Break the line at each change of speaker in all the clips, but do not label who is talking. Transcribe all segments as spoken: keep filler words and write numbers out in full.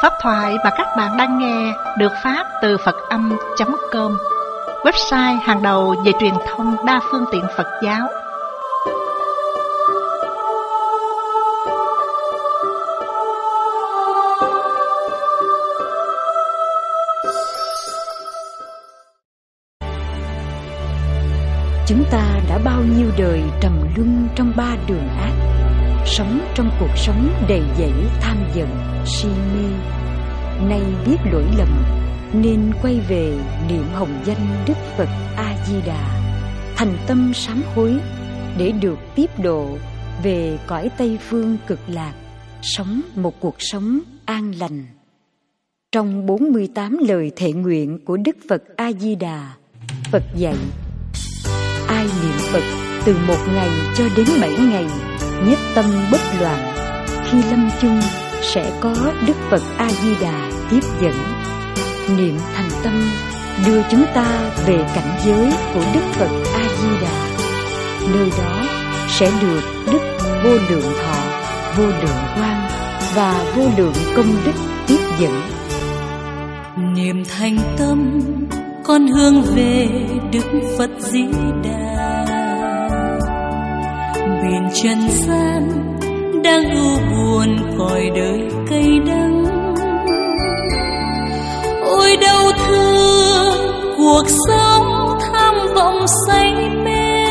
Pháp thoại mà các bạn đang nghe được phát từ Phật Âm chấm com, website hàng đầu về truyền thông đa phương tiện Phật giáo.
Chúng ta đã bao nhiêu đời trầm luân trong ba đường ác, sống trong cuộc sống đầy dẫy tham giận, si mê. Nay biết lỗi lầm nên quay về niệm hồng danh Đức Phật A Di Đà, thành tâm sám hối để được tiếp độ về cõi Tây phương cực lạc, sống một cuộc sống an lành. Trong bốn mươi tám lời thệ nguyện của Đức Phật A Di Đà, Phật dạy: ai niệm Phật từ một ngày cho đến bảy ngày, nhất tâm bất loạn, khi lâm chung sẽ có Đức Phật A Di Đà tiếp dẫn. Niệm thành tâm đưa chúng ta về cảnh giới của Đức Phật A Di Đà. Nơi đó sẽ được đức vô lượng thọ, vô lượng quang và vô lượng công đức tiếp dẫn.
Niệm thành tâm con hướng về Đức Phật Di Đà. Biển trần gian đang u buồn cõi đời cây đắng, ôi đau thương cuộc sống tham vọng say mê.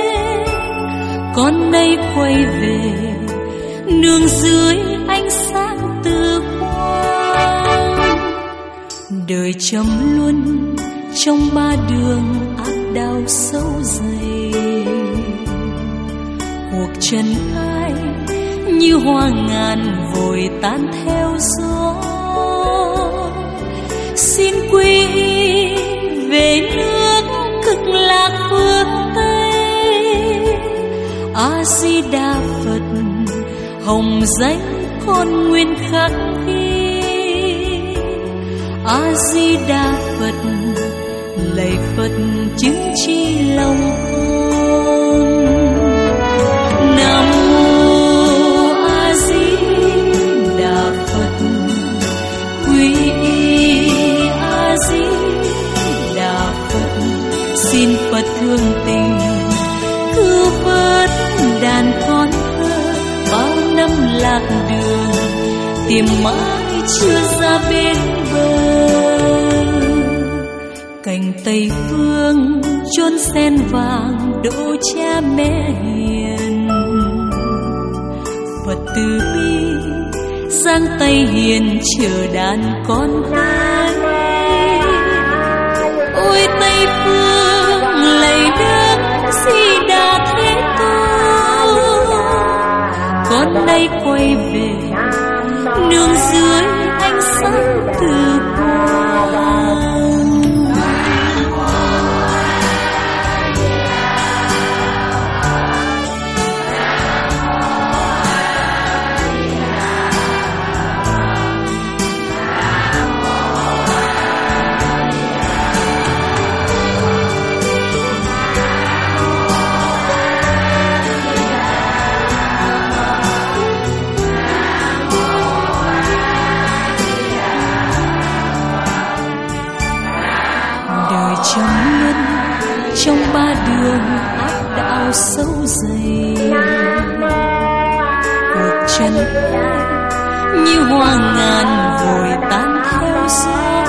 Con nay quay về nương dưới ánh sáng từ quang. Đời trầm luân trong ba đường ác đau sâu dày, cuộc trần ai như hoa ngàn vội tan theo gió. Xin quy về nước cực lạc phương Tây, A Di Đà Phật hồng danh con nguyên khắc ghi. A Di Đà Phật lạy Phật chứng chi lòng con. Nam mô A Di Đà Phật, quy y A Di Đà Phật. Xin Phật thương tình cứu vớt đàn con thơ bao năm lạc đường, tìm mãi chưa ra bên bờ. Cành Tây phương chốn sen vàng đỗ cha mẹ hiền, Phật từ bi giang tay hiền chờ đàn con gái. Ôi Tây phương lạy Đức Di Đà Thế Tôn, con nay quay về nương dưới ánh sáng từ quang. Trong ba đường ác đạo sâu dày, cuộc trần như hoa ngàn vội tan theo gió.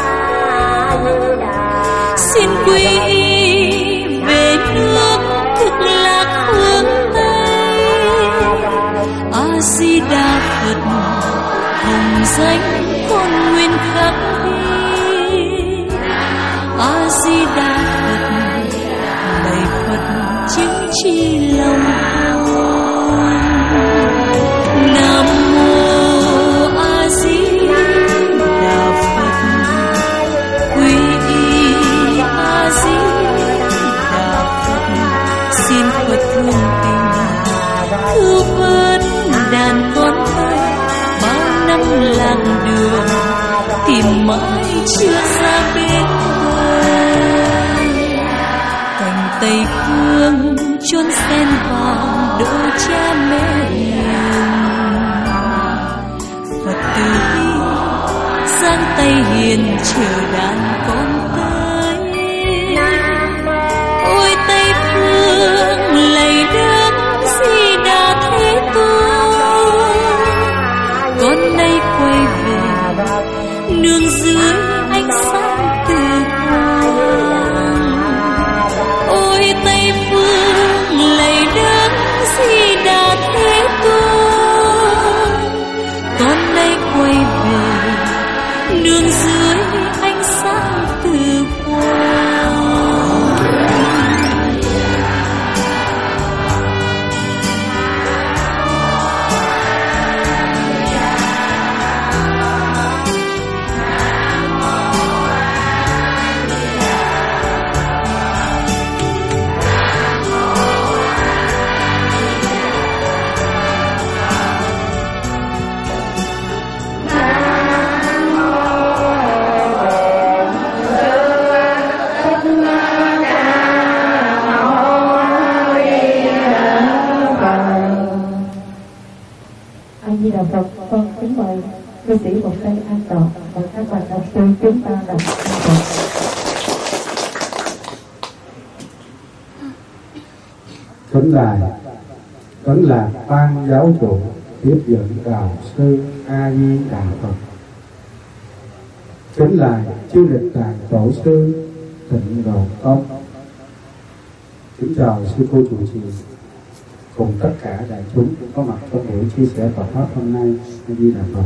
Xin quy y về nước cực lạc phương Tây, A Di Đà Phật hồng danh con nguyên khắc ghi. A Di Đà Phật lạy Phật chứng chi lòng con. Nam mô A Di Đà Phật, quy y A Di Đà Phật. Xin Phật thương tình cứu vớt đàn con thơ bao năm lạc đường, tìm mãi chưa ra bên bờ. Cành Tây phương chốn sen vàng đỗ cha mẹ hiền, Phật từ bi hiền chờ đàn con tới. Ôi Tây phương lạy Đức Di Đà Thế Tôn, con nay quay về nương dưới ánh sáng từ hoàng. Ôi Tây phương lạy Đức Di Đà Thế Tôn, con nay quay về nương dưới ánh sáng từ hoàng.
Di Đà Phật. Con kính mời cư sĩ một tay an tọa và các bạn đạo sư chúng ta đọc an tọa.
Kính lạy, kính là ban giáo chủ tiếp dẫn đạo sư A Di Đà Phật. Kính lạy chư Lịch Đàn tổ sư Tịnh Độ Tông. Kính chào sư cô chủ trì cùng tất cả đại chúng có mặt trong buổi chia sẻ Phật pháp hôm nay. A Di Đà Phật.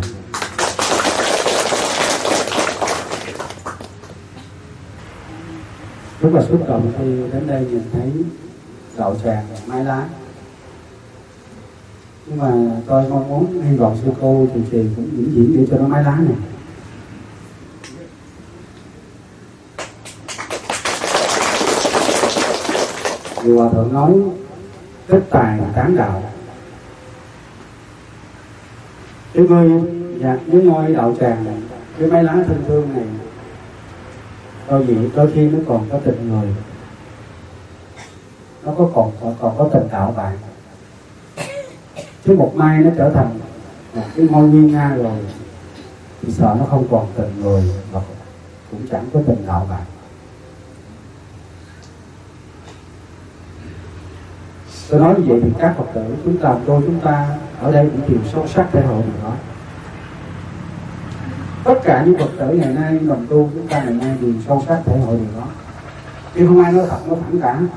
Rất là xúc động khi đến đây nhìn thấy đạo tràng mái lá. Nhưng mà tôi mong muốn hy vọng sư cô chủ trì cũng diễn diễn để cho nó mái lá này. Vì Hòa Thượng nói tích tài tán đạo. Cái ngôi dạ, cái ngôi đạo tràng này, cái mái lá thân thương này, đôi vị đôi khi nó còn có tình người, nó có còn còn, còn có tình đạo bạn. Chứ một mai nó trở thành một cái ngôi nguy nga rồi thì sợ nó không còn tình người và cũng chẳng có tình đạo bạn. Tôi nói như vậy thì các Phật tử chúng ta, tôi chúng ta ở đây cũng chịu sâu sắc thể hội điều đó. Tất cả những Phật tử ngày nay, đồng tu chúng ta ngày nay đều sâu sắc thể hội điều đó. Chứ không ai nói thật, nói thẳng cả.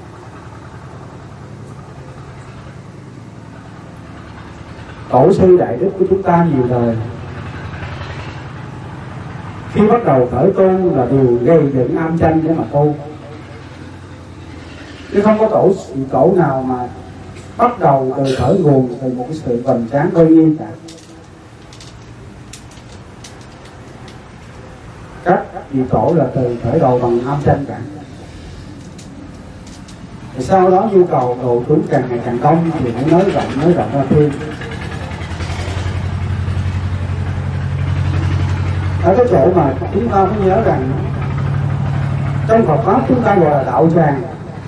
Tổ sư đại đức của chúng ta nhiều đời, khi bắt đầu khởi tu là đều gây dựng am tranh để mà tu. Chứ không có tổ tổ nào mà bắt đầu từ khởi nguồn từ một cái sự hoành tráng uy nghiêm cả. Các vị tổ là từ khởi đầu bằng âm tranh cả. Thì sau đó nhu cầu độ chúng càng ngày càng đông thì hãy nới rộng nới rộng ra thêm. Ở cái chỗ mà chúng ta phải nhớ rằng trong Phật pháp chúng ta gọi là đạo tràng.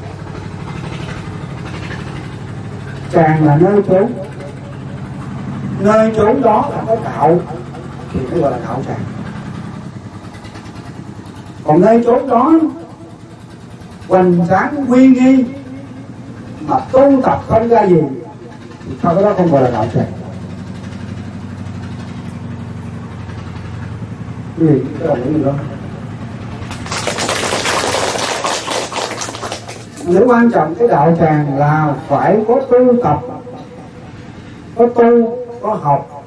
Tràng là nơi chốn, nơi chốn đó là có đạo thì mới gọi là đạo tràng. Còn nơi chốn đó hoành tráng uy nghi mà tu tập không ra gì thì sao cái đó không gọi là đạo tràng. Cái gì cái đồng ý gì đó. Nếu quan trọng cái đạo tràng là phải có tu tập, có tu, có học,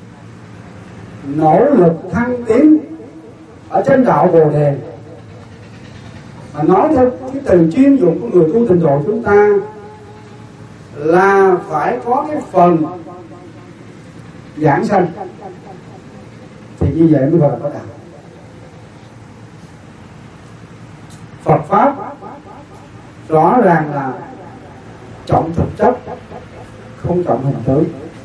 nỗ lực thăng tiến ở trên đạo Bồ Đề. Mà nói theo cái từ chuyên dụng của người tu Tịnh Độ chúng ta là phải có cái phần giảng sanh, thì như vậy mới gọi là có đạo. Phật pháp rõ ràng là trọng thực chất, không trọng hình tướng.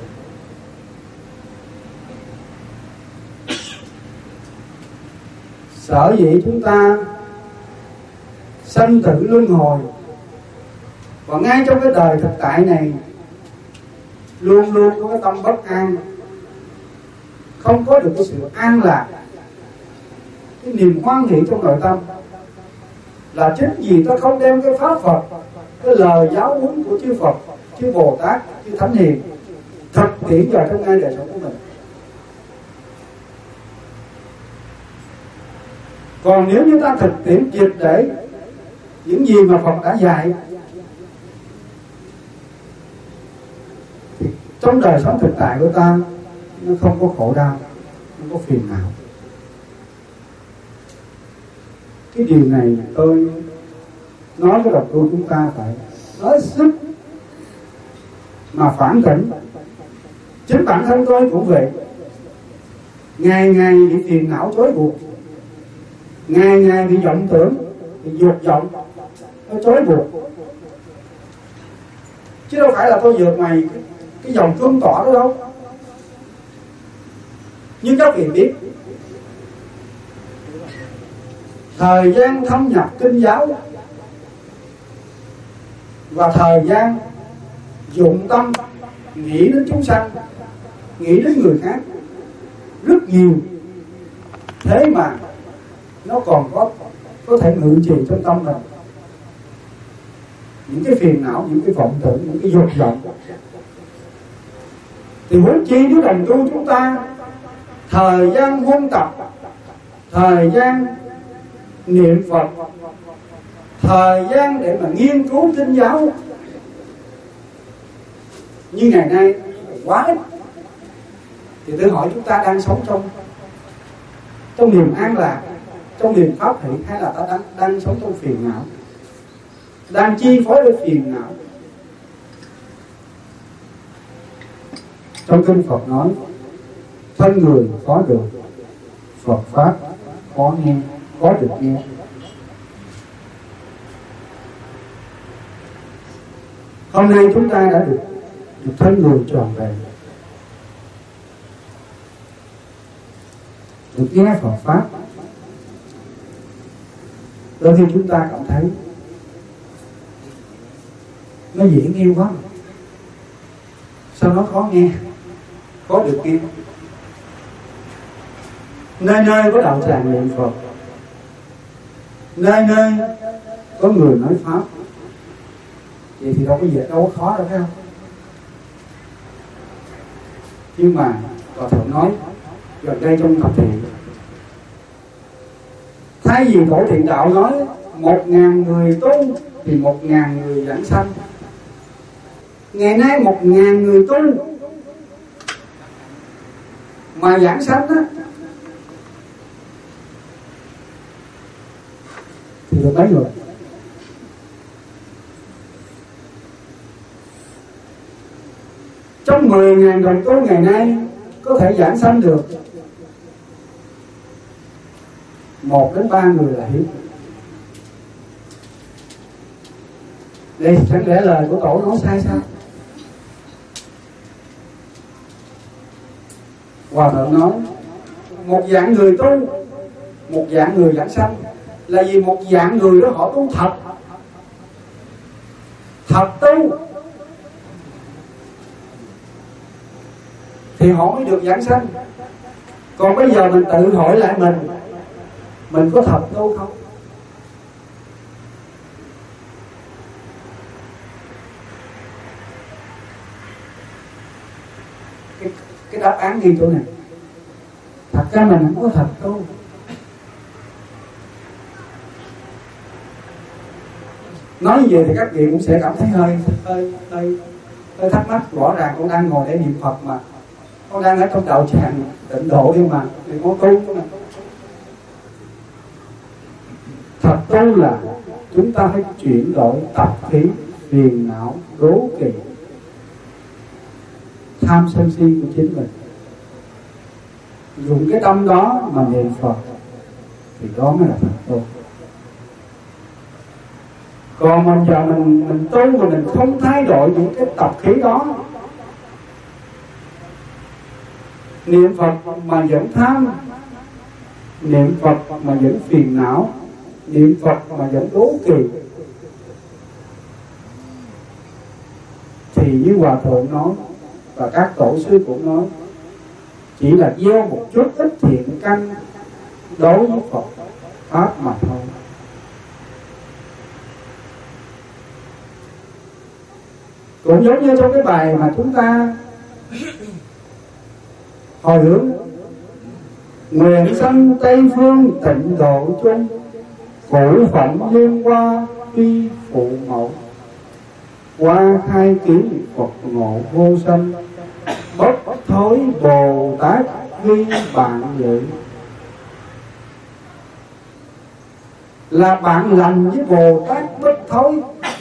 Sở dĩ chúng ta sanh tử luân hồi và ngay trong cái đời thực tại này luôn luôn có cái tâm bất an, không có được cái sự an lạc, cái niềm hoan hỷ trong nội tâm, là chính vì ta không đem cái pháp Phật, cái lời giáo huấn của chư Phật, chư Bồ Tát, chư Thánh Hiền thực tiễn vào trong ngay đời sống của mình. Còn nếu như ta thực tiễn triệt để những gì mà Phật đã dạy, thì trong đời sống thực tại của ta nó không có khổ đau, không có phiền não. Cái điều này tôi nói với độc tu chúng ta phải nói sức mà phản tỉnh. Chính bản thân tôi cũng vậy, ngày ngày bị phiền não trói buộc, ngày ngày bị vọng tưởng, bị dục vọng nó trói buộc, chứ đâu phải là tôi vượt ngoài cái, cái dòng cương tỏa đó đâu. Nhưng các vị biết, thời gian thâm nhập kinh giáo và thời gian dụng tâm nghĩ đến chúng sanh, nghĩ đến người khác rất nhiều, thế mà nó còn có có thể ngự trì trong tâm mình những cái phiền não, những cái vọng tưởng, những cái dục vọng. Thì huống chi nếu đồng tu chúng ta thời gian huân tập, thời gian niệm Phật, thời gian để mà nghiên cứu kinh giáo như ngày nay quá ít, thì tôi hỏi chúng ta đang sống trong trong niềm an lạc, trong niềm pháp hỷ, hay là ta đang, đang sống trong phiền não, đang chi phối với phiền não? Trong kinh Phật nói, thân người có được, Phật pháp có nghe, có được nghe. Hôm nay chúng ta đã được được thân người tròn vẹn, được nghe Phật pháp. Đôi khi chúng ta cảm thấy nó dễ nghe quá, sao nó khó nghe, có được nghe. Nơi nơi có đạo tràng niệm Phật, nơi nơi có người nói pháp, vậy thì đâu có dễ, đâu có khó đâu, phải không? Nhưng mà Hòa Thượng nói gần đây trong thập thiện, thay vì Tổ Thiện Đạo nói một ngàn người tu thì một ngàn người giảng sanh, ngày nay một ngàn người tu mà giảng sanh á thì được mấy người? Trong mười ngàn đồng tu ngày nay có thể giảng sanh được một đến ba người là hiếm. Đây chẳng lẽ lời của Tổ nói sai sao? Hòa Thượng nói một dạng người tu, một dạng người giảng sanh, là vì một dạng người đó họ tu thật, thật tu thì họ mới được giảng sanh. Còn bây giờ mình tự hỏi lại mình, mình có thật tu không? Cái, cái đáp án ghi chỗ này. Thật ra mình không có thật tu. Nói như vậy thì các vị cũng sẽ cảm thấy hơi hơi hơi hơi thắc mắc. Rõ ràng con đang ngồi để niệm Phật mà, con đang ở trong đạo tràng tịnh độ đi mà, thì con tu của mình. Thật tu là chúng ta phải chuyển đổi tập khí, phiền não, đố kỵ, tham sân si của chính mình, dùng cái tâm đó mà niệm Phật, thì đó mới là thật tu. Còn mình giờ mình mình tu mà mình không thay đổi những cái tập khí đó, niệm Phật mà vẫn tham, niệm Phật mà vẫn phiền não, niệm Phật mà vẫn đố kỵ, thì như Hòa Thượng nói và các tổ sư cũng nói, chỉ là gieo một chút ít thiện căn đối với Phật pháp mà thôi. Cũng giống như trong cái bài mà chúng ta hồi hướng: nguyện sanh Tây phương tịnh độ chung, phụ phận liên hoa tuy phụ mẫu, qua khai kiến Phật ngộ vô sanh, bất thối Bồ Tát ghi bạn lự. Là bạn lành với Bồ Tát bất thối.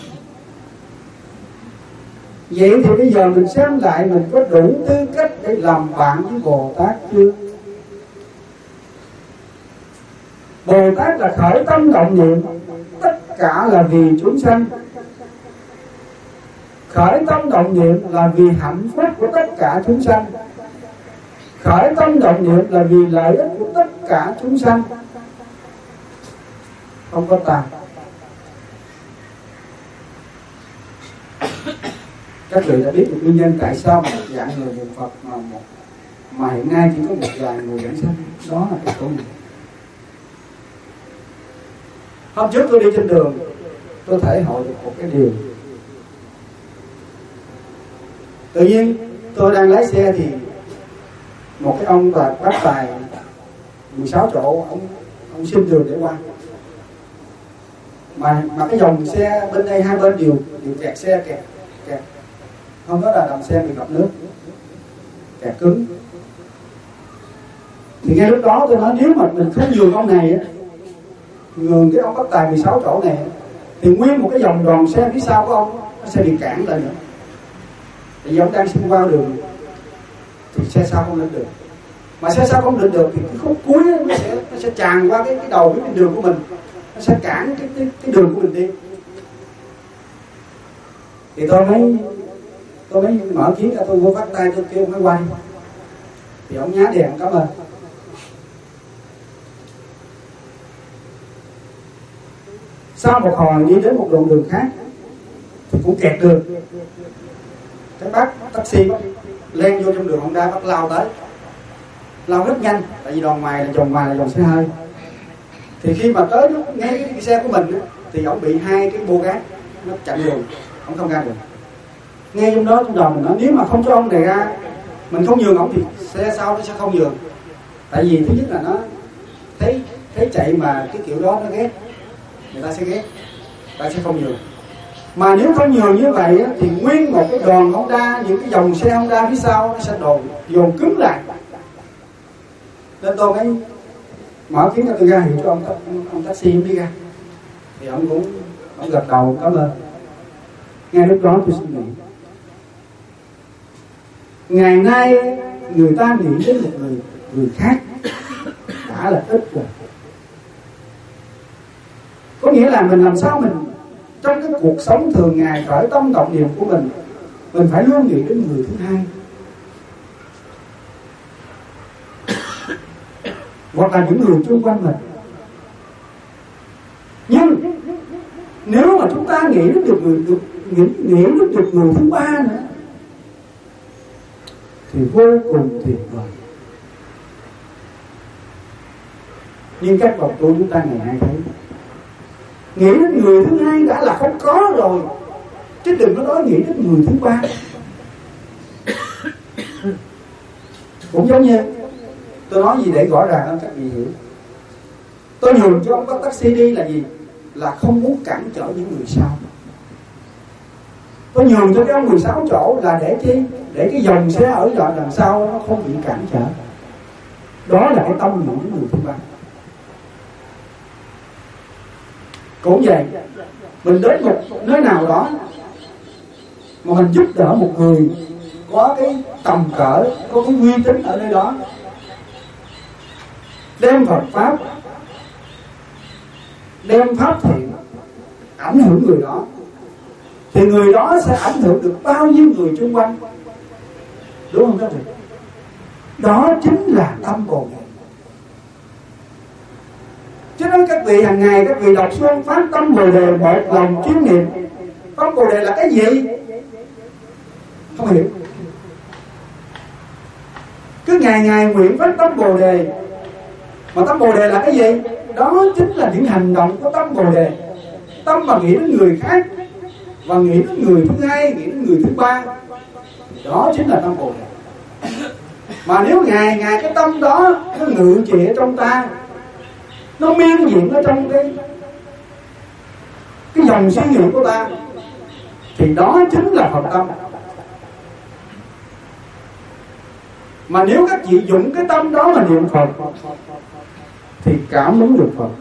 Vậy thì bây giờ mình xem lại mình có đủ tư cách để làm bạn với Bồ Tát chưa? Bồ Tát là khởi tâm động niệm, tất cả là vì chúng sanh. Khởi tâm động niệm là vì hạnh phúc của tất cả chúng sanh. Khởi tâm động niệm là vì lợi ích của tất cả chúng sanh, không có tà. Các vị đã biết được nguyên nhân tại sao một dạng người niệm Phật mà một mà hiện nay chỉ có một vài người giảng sanh, đó là cái khổ niệm. Hôm trước tôi đi trên đường, tôi thể hội được một cái điều. Tự nhiên tôi đang lái xe thì một cái ông và bác tài mười sáu chỗ, ông ông xin đường để qua. Mà mà cái dòng xe bên đây hai bên đều đều kẹt xe kẹt kẹt. Hôm đó là đầm xe bị ngập nước, kẹt cứng. Thì ngay lúc đó tôi nói nếu mà mình không nhường ông này á, nhường cái ông bác tài mười sáu chỗ này, thì nguyên một cái dòng đoàn xe phía sau của ông nó sẽ bị cản lại nữa. Tại vì ông đang xuyên qua đường thì xe sau không lên được. Mà xe sau không lên được thì cái khúc cuối nó sẽ nó sẽ tràn qua cái cái đầu cái đường của mình, nó sẽ cản cái cái, cái đường của mình đi. Thì tôi mới tôi mới mở kiến ra, tôi vô bắt tay tôi kêu ông mới quay. Thì ông nhá đèn cảm ơn. Sau một hồi đi đến một đoạn đường khác thì cũng kẹt đường. Cái bác taxi bác len vô trong đường Honda, bác lao tới, lao rất nhanh, tại vì đoàn ngoài là dòng ngoài là dòng xe hơi. Thì khi mà tới lúc ngay cái, cái xe của mình thì ông bị hai cái bô gác nó chặn đường, ông không ra được. Ngay trong đó trong đầu mình nói nếu mà không cho ông này ra, mình không nhường ông thì xe sau nó sẽ không nhường. Tại vì thứ nhất là nó thấy thấy chạy mà cái kiểu đó nó ghét, người ta sẽ ghét, người ta sẽ không nhường. Mà nếu không nhường như vậy á, thì nguyên một cái đoàn Honda, những cái dòng xe Honda phía sau nó sẽ đồn dồn cứng lại. Nên tôi mới mở kiến cho tôi ra hiệu cho ông, ông, ông taxi ông đi ra. Thì ông cũng ông gật đầu cảm ơn. Ngay lúc đó tôi suy nghĩ, ngày nay người ta nghĩ đến một người người khác đã là ít rồi. Có nghĩa là mình làm sao mình trong cái cuộc sống thường ngày khởi tâm động niệm của mình, mình phải luôn nghĩ đến người thứ hai, hoặc là những người xung quanh mình. Nhưng nếu mà chúng ta nghĩ đến được người được nghĩ, nghĩ đến được người thứ ba nữa thì vô cùng tuyệt vời. Nhưng các bậc tu chúng ta ngày nay thấy nghĩ đến người thứ hai đã là không có rồi, chứ đừng có nói nghĩ đến người thứ ba. Cũng giống như tôi nói gì để rõ ràng hơn các vị hiểu. Tôi nhường cho ông bắt taxi đi là gì? Là không muốn cản trở những người sau. Tôi nhường cho cái ông mười sáu chỗ là để chi? Để cái dòng xe ở đoạn đằng sau nó không bị cản trở. Đó là cái tâm nhường với người thứ ba. Cũng vậy, mình đến một nơi nào đó mà mình giúp đỡ một người có cái tầm cỡ, có cái uy tín ở nơi đó, đem Phật pháp, đem pháp thiện ảnh hưởng người đó, thì người đó sẽ ảnh hưởng được bao nhiêu người xung quanh, đúng không các vị? Đó chính là tâm Bồ Đề. Cho nên các vị hàng ngày các vị đọc xuân phát tâm Bồ Đề, một lòng chuyên niệm. Tâm Bồ Đề là cái gì? Không hiểu. Cứ ngày ngày nguyện phát tâm Bồ Đề, Mà tâm Bồ Đề là cái gì? Đó chính là những hành động của tâm Bồ Đề. Tâm mà nghĩ đến người khác, và nghĩ đến người thứ hai, nghĩ đến người thứ ba, đó chính là tâm Bồ Đề. Mà nếu ngày ngày cái tâm đó nó ngự trị ở trong ta, nó miên diện ở trong cái cái dòng suy nghĩ của ta, thì đó chính là Phật tâm. Mà nếu các vị dùng cái tâm đó mà niệm Phật thì cảm ứng được Phật.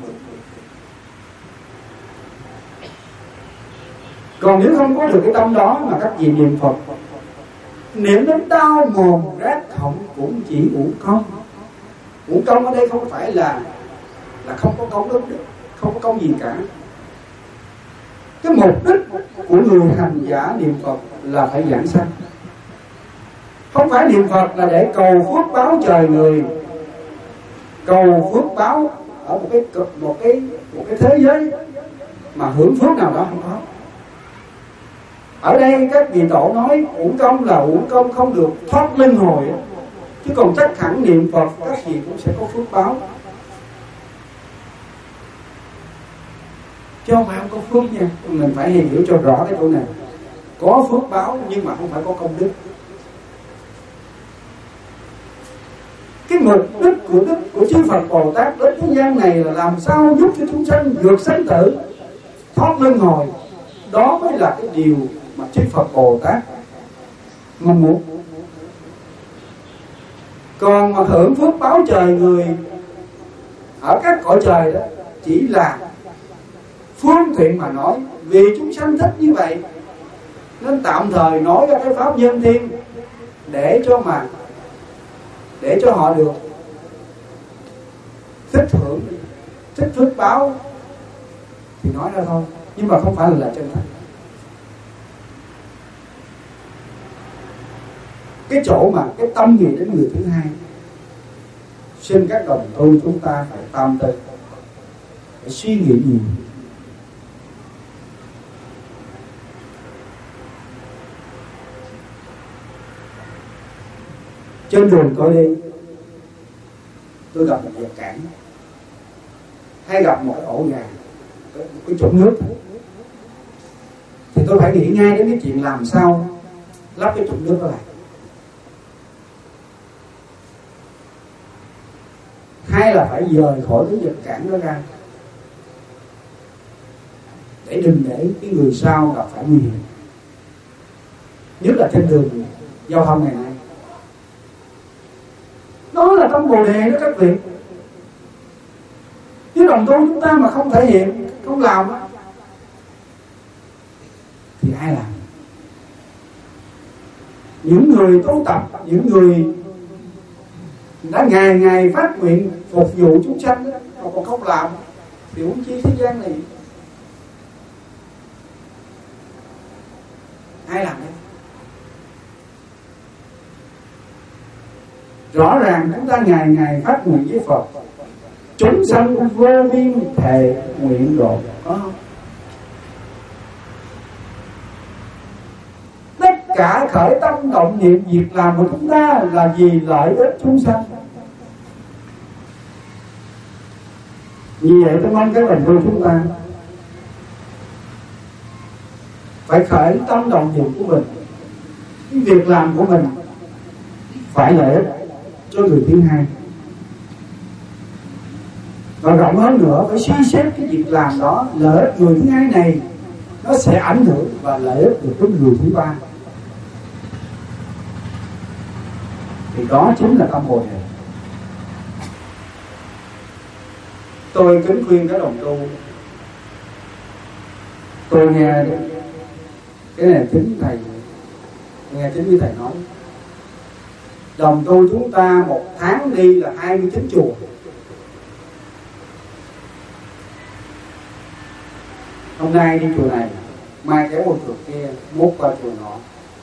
Còn nếu không có được cái tâm đó mà các vị niệm Phật, niệm đến đau mồm rát họng cũng chỉ uổng công. Uổng công ở đây không phải là là không có công đức, không có công gì cả. Cái mục đích của người hành giả niệm Phật là phải giảng sanh. Không phải niệm Phật là để cầu phước báo trời người, cầu phước báo ở một cái một cái một cái thế giới mà hưởng phước nào đó, không có. Ở đây các vị tổ nói uổng công là uổng công không được thoát luân hồi, chứ còn chắc hẳn niệm Phật các vị cũng sẽ có phước báo, chứ không phải không có phước nha. Mình phải hiểu cho rõ cái chỗ này. Có phước báo nhưng mà không phải có công đức. Cái mục đích của đức của chư Phật Bồ Tát đến thế gian này là làm sao giúp cho chúng sanh vượt sanh tử, thoát luân hồi. Đó mới là cái điều mà chư Phật Bồ Tát mong muốn. Còn mà hưởng phước báo trời người ở các cõi trời đó chỉ là phương tiện mà nói, vì chúng sanh thích như vậy nên tạm thời nói ra cái pháp nhân thiên để cho mà để cho họ được thích hưởng, thích phước báo thì nói ra thôi, nhưng mà không phải là chân thành. Cái chỗ mà cái tâm nghĩ đến người thứ hai, xin các đồng tu chúng ta phải tam tư, phải suy nghĩ nhiều. Trên đường tôi đi, tôi gặp một vật cản, hay gặp một cái ổ gà, một cái chỗ nước, thì tôi phải nghĩ ngay đến cái chuyện làm sao lắp cái chỗ nước đó lại. Hay là phải dời khỏi cái vật cản đó ra, để đừng để cái người sau gặp phải nguy hiểm, nhất là trên đường giao thông ngày nay. Đó là tâm Bồ Đề đó các vị. Nếu đồng tu chúng ta mà không thể hiện, không làm đó, thì ai làm? Những người tu tập, những người đã ngày ngày phát nguyện phục vụ chúng sanh đó, mà còn không làm thì huống chi thế gian này ai làm đấy? Rõ ràng chúng ta ngày ngày phát nguyện với Phật, chúng sanh vô biên thệ nguyện độ, có không? Tất cả khởi tâm động niệm việc làm của chúng ta là vì lợi ích chúng sanh. Vì vậy tôi mong các đồng tu chúng ta phải khởi tâm động niệm của mình, cái việc làm của mình phải lợi ích cho người thứ hai. Và rộng hơn nữa, phải suy xét cái việc làm đó lợi ích người thứ hai này nó sẽ ảnh hưởng và lợi ích được đến người thứ ba. Thì đó chính là tâm Bồ Đề. Tôi kính khuyên các đồng tu, tôi nghe cái này chính thầy nghe chính như thầy nói, đồng tu chúng ta một tháng đi là hai mươi chín chùa. Hôm nay đi chùa này, mai kéo một chùa kia, mốt qua chùa nọ.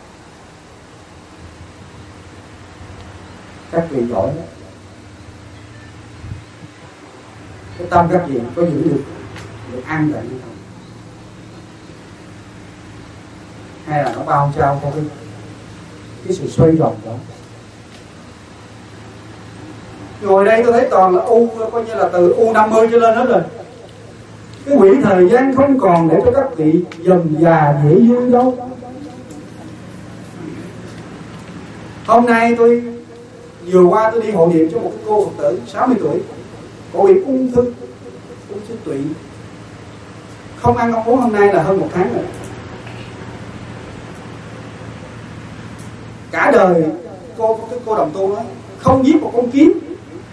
Các vị giỏi đó. Cái tâm các vị có giữ được được an tịnh không? Hay là nó bao trao theo cái cái sự xoay vòng đó? Ngồi đây tôi thấy toàn là U, coi như là từ U năm mươi cho lên hết rồi. Cái quỹ thời gian không còn để cho các vị dần già dễ dư đâu. Hôm nay tôi vừa qua tôi đi hộ niệm cho một cô Phật tử sáu mươi tuổi. Cô bị ung thư, ung thư tụy. Không ăn không uống hôm nay là hơn một tháng rồi. Cả đời cô cái cô đồng tu nói không giết một con kiến,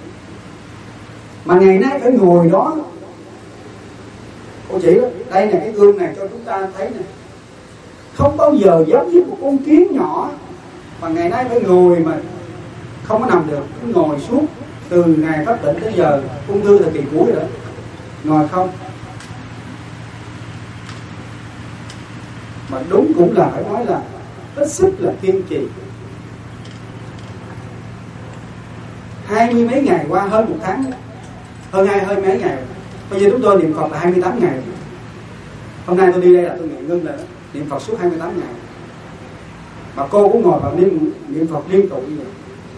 mà ngày nay phải ngồi đó. Cô chỉ đó, đây là cái gương này cho chúng ta thấy nè, không bao giờ dám giết một con kiến nhỏ, mà ngày nay phải ngồi mà không có nằm được, cứ ngồi suốt từ ngày phát bệnh tới giờ, ung thư thời kỳ cuối rồi đó, ngồi không. Mà đúng cũng là phải nói là hết sức là kiên trì. Hai mươi mấy ngày qua, hơn một tháng, hơn hai hơi mấy ngày. Bây giờ chúng tôi niệm Phật là hai mươi tám ngày. Hôm nay tôi đi đây là tôi niệm ngưng lại đó, niệm Phật suốt hai mươi tám ngày. Mà cô cũng ngồi và niệm, niệm Phật liên tục như vậy.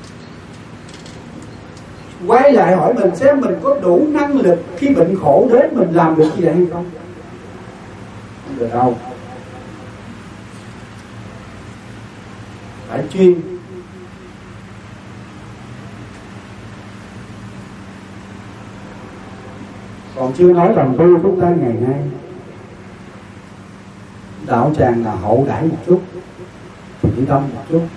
Quay lại hỏi mình xem mình có đủ năng lực khi bệnh khổ đến mình làm được gì vậy hay không? Không được đâu. Phải chuyên. Còn chưa nói rằng tu chúng ta ngày nay đạo tràng là hậu đãi một chút thì chỉ đông một chút,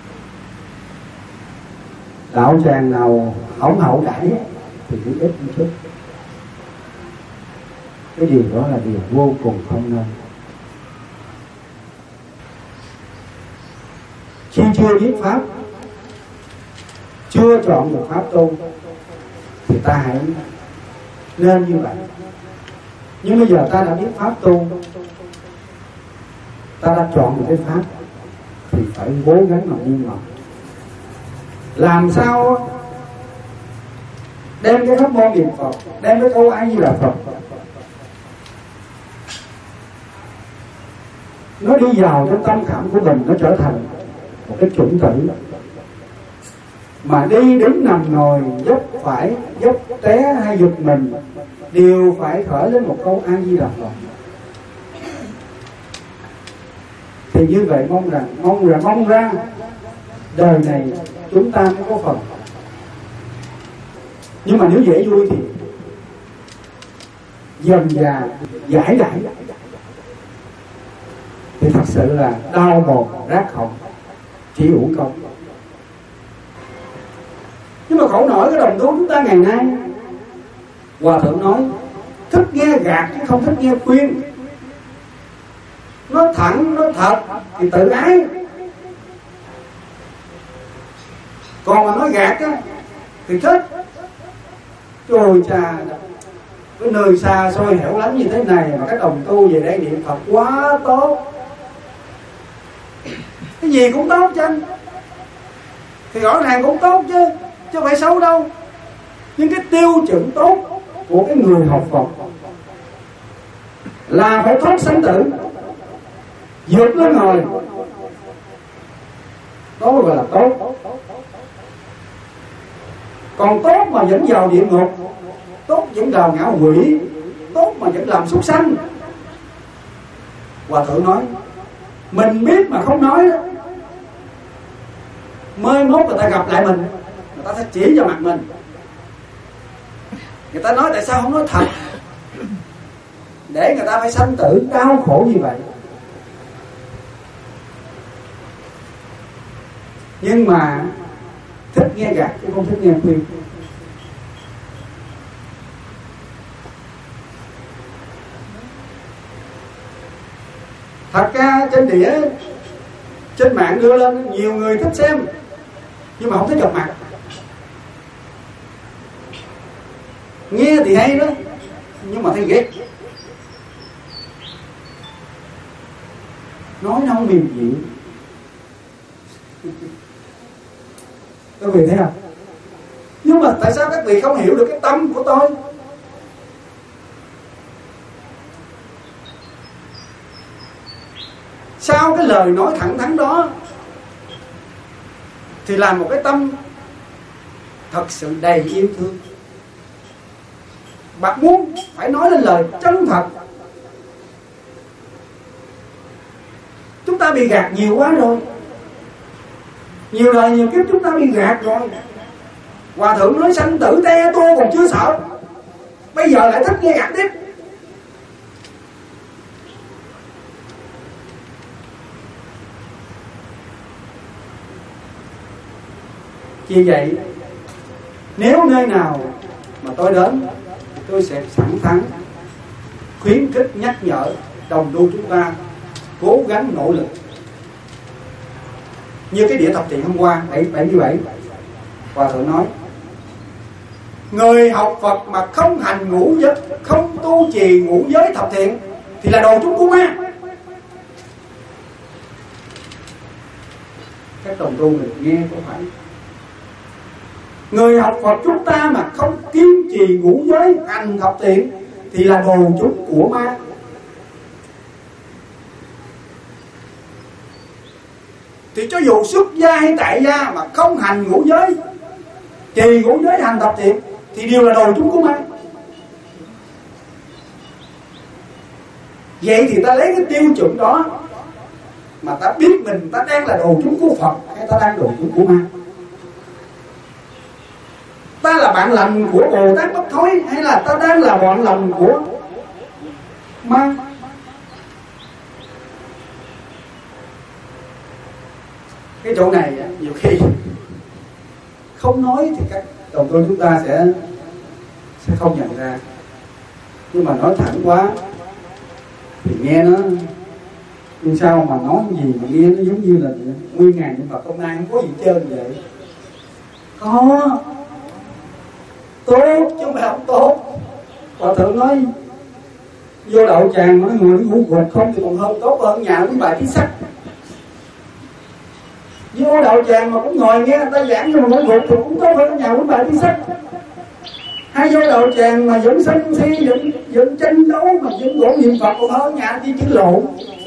đạo tràng nào không hậu đãi thì chỉ ít một chút. Cái điều đó là điều vô cùng không nên. Khi chưa biết pháp, chưa chọn được pháp tu thì ta hãy nên như vậy. Nhưng bây giờ ta đã biết pháp tu, ta đã chọn được cái pháp thì phải cố gắng mà nghiêm ngặt. Làm sao đem cái pháp môn niệm Phật, đem cái câu A Di Đà Phật nó đi vào trong tâm khảm của mình, nó trở thành một cái chủng tử. Mà đi đứng nằm ngồi, dốc phải, dốc té hay giật mình đều phải khởi lên một câu A Di Đà Phật. Thì như vậy mong rằng mong rằng mong ra đời này chúng ta mới có phần. Nhưng mà nếu dễ vui thì dần dà giải đãi thì thật sự là đau mồm rát họng, chỉ uổng công. Nhưng mà khổ nổi cái đồng tu chúng ta ngày nay, Hòa Thượng nói thích nghe gạt chứ không thích nghe khuyên. Nó thẳng, nó thật thì tự ái. Còn mà nói gạt á thì thích. Trời cha, cái nơi xa xôi hẻo lánh như thế này mà các đồng tu về đây niệm Phật quá tốt, cái gì cũng tốt chứ, thì rõ ràng cũng tốt chứ, chứ không phải xấu đâu. Nhưng cái tiêu chuẩn tốt của cái người học Phật là phải thoát sanh tử, vượt lên ngồi, đó gọi là tốt. Còn tốt mà vẫn vào địa ngục, tốt vẫn vào ngạ quỷ, tốt mà vẫn làm súc sanh. Hòa Thượng nói mình biết mà không nói, mới mốt người ta gặp lại mình, người ta sẽ chỉ vào mặt mình, người ta nói tại sao không nói thật, để người ta phải sanh tử đau khổ như vậy. Nhưng mà thích nghe gạt chứ không thích nghe khuyên. Thật ra trên đĩa, trên mạng đưa lên nhiều người thích xem, nhưng mà không thích gặp mặt. Nghe thì hay đó, nhưng mà thấy ghét. Nói nó không mềm dịu. Các vị thấy không? Nhưng mà tại sao các vị không hiểu được cái tâm của tôi? Sau cái lời nói thẳng thắn đó thì làm một cái tâm thật sự đầy yêu thương. Bạn muốn phải nói lên lời chân thật. Chúng ta bị gạt nhiều quá rồi, nhiều đời nhiều kiếp chúng ta bị gạt rồi. Hòa thượng nói sanh tử te tô còn chưa sợ, bây giờ lại thích nghe gạt tiếp. Vì vậy, nếu nơi nào mà tôi đến, tôi sẽ thẳng thắn khuyến khích, nhắc nhở đồng tu chúng ta cố gắng nỗ lực. Như cái đĩa thập thiện hôm qua bảy mươi bảy, Hòa thượng nói người học Phật mà không hành ngũ giới, không tu trì ngũ giới thập thiện thì là đồ chúng của ma. Các đồng tu mình nghe có phải người học Phật chúng ta mà không kiên trì ngũ giới hành thập thiện thì là đồ chúng của ma. Thì cho dù xuất gia hay tại gia mà không hành ngũ giới, trì ngũ giới hành thập thiện thì đều là đồ chúng của ma. Vậy thì ta lấy cái tiêu chuẩn đó mà ta biết mình ta đang là đồ chúng của Phật hay ta đang đồ chúng của ma. Ta là bạn lành của Bồ Tát Bất Thối hay là ta đang là bạn lành của ma? Cái chỗ này nhiều khi không nói thì các đồng tu chúng ta sẽ sẽ không nhận ra, nhưng mà nói thẳng quá thì nghe nó, nhưng sao mà nói gì mà nghe nó giống như là nguyên ngàn nhưng mà hôm nay không có gì trơn vậy. Có tốt chứ không phải không tốt. Hòa thượng nói vô đậu tràng mà nó ngồi nó ngủ gục không thì còn hơn, tốt hơn nhà với bài viết sách. Vô đậu tràng mà cũng ngồi nghe người ta giảng nhưng mà ngủ gục thì cũng tốt hơn nhà với bài viết sách. Hay vô đậu tràng mà vẫn sân si, vẫn, vẫn tranh đấu mà vẫn gỗ niệm Phật còn hơn nhà đi chữ lộn.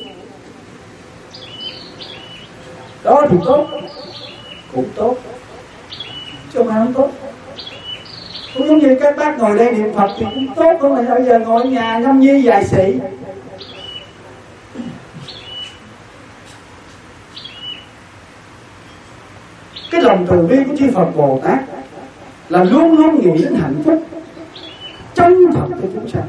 Đó thì tốt, cũng tốt chứ không phải không tốt. Cũng giống như các bác ngồi đây niệm Phật thì cũng tốt hơn là bây giờ ngồi ở nhà ngâm nhi dài xị. Cái lòng từ bi của chư Phật Bồ Tát là luôn luôn nghĩ đến hạnh phúc chân thật của chúng sanh,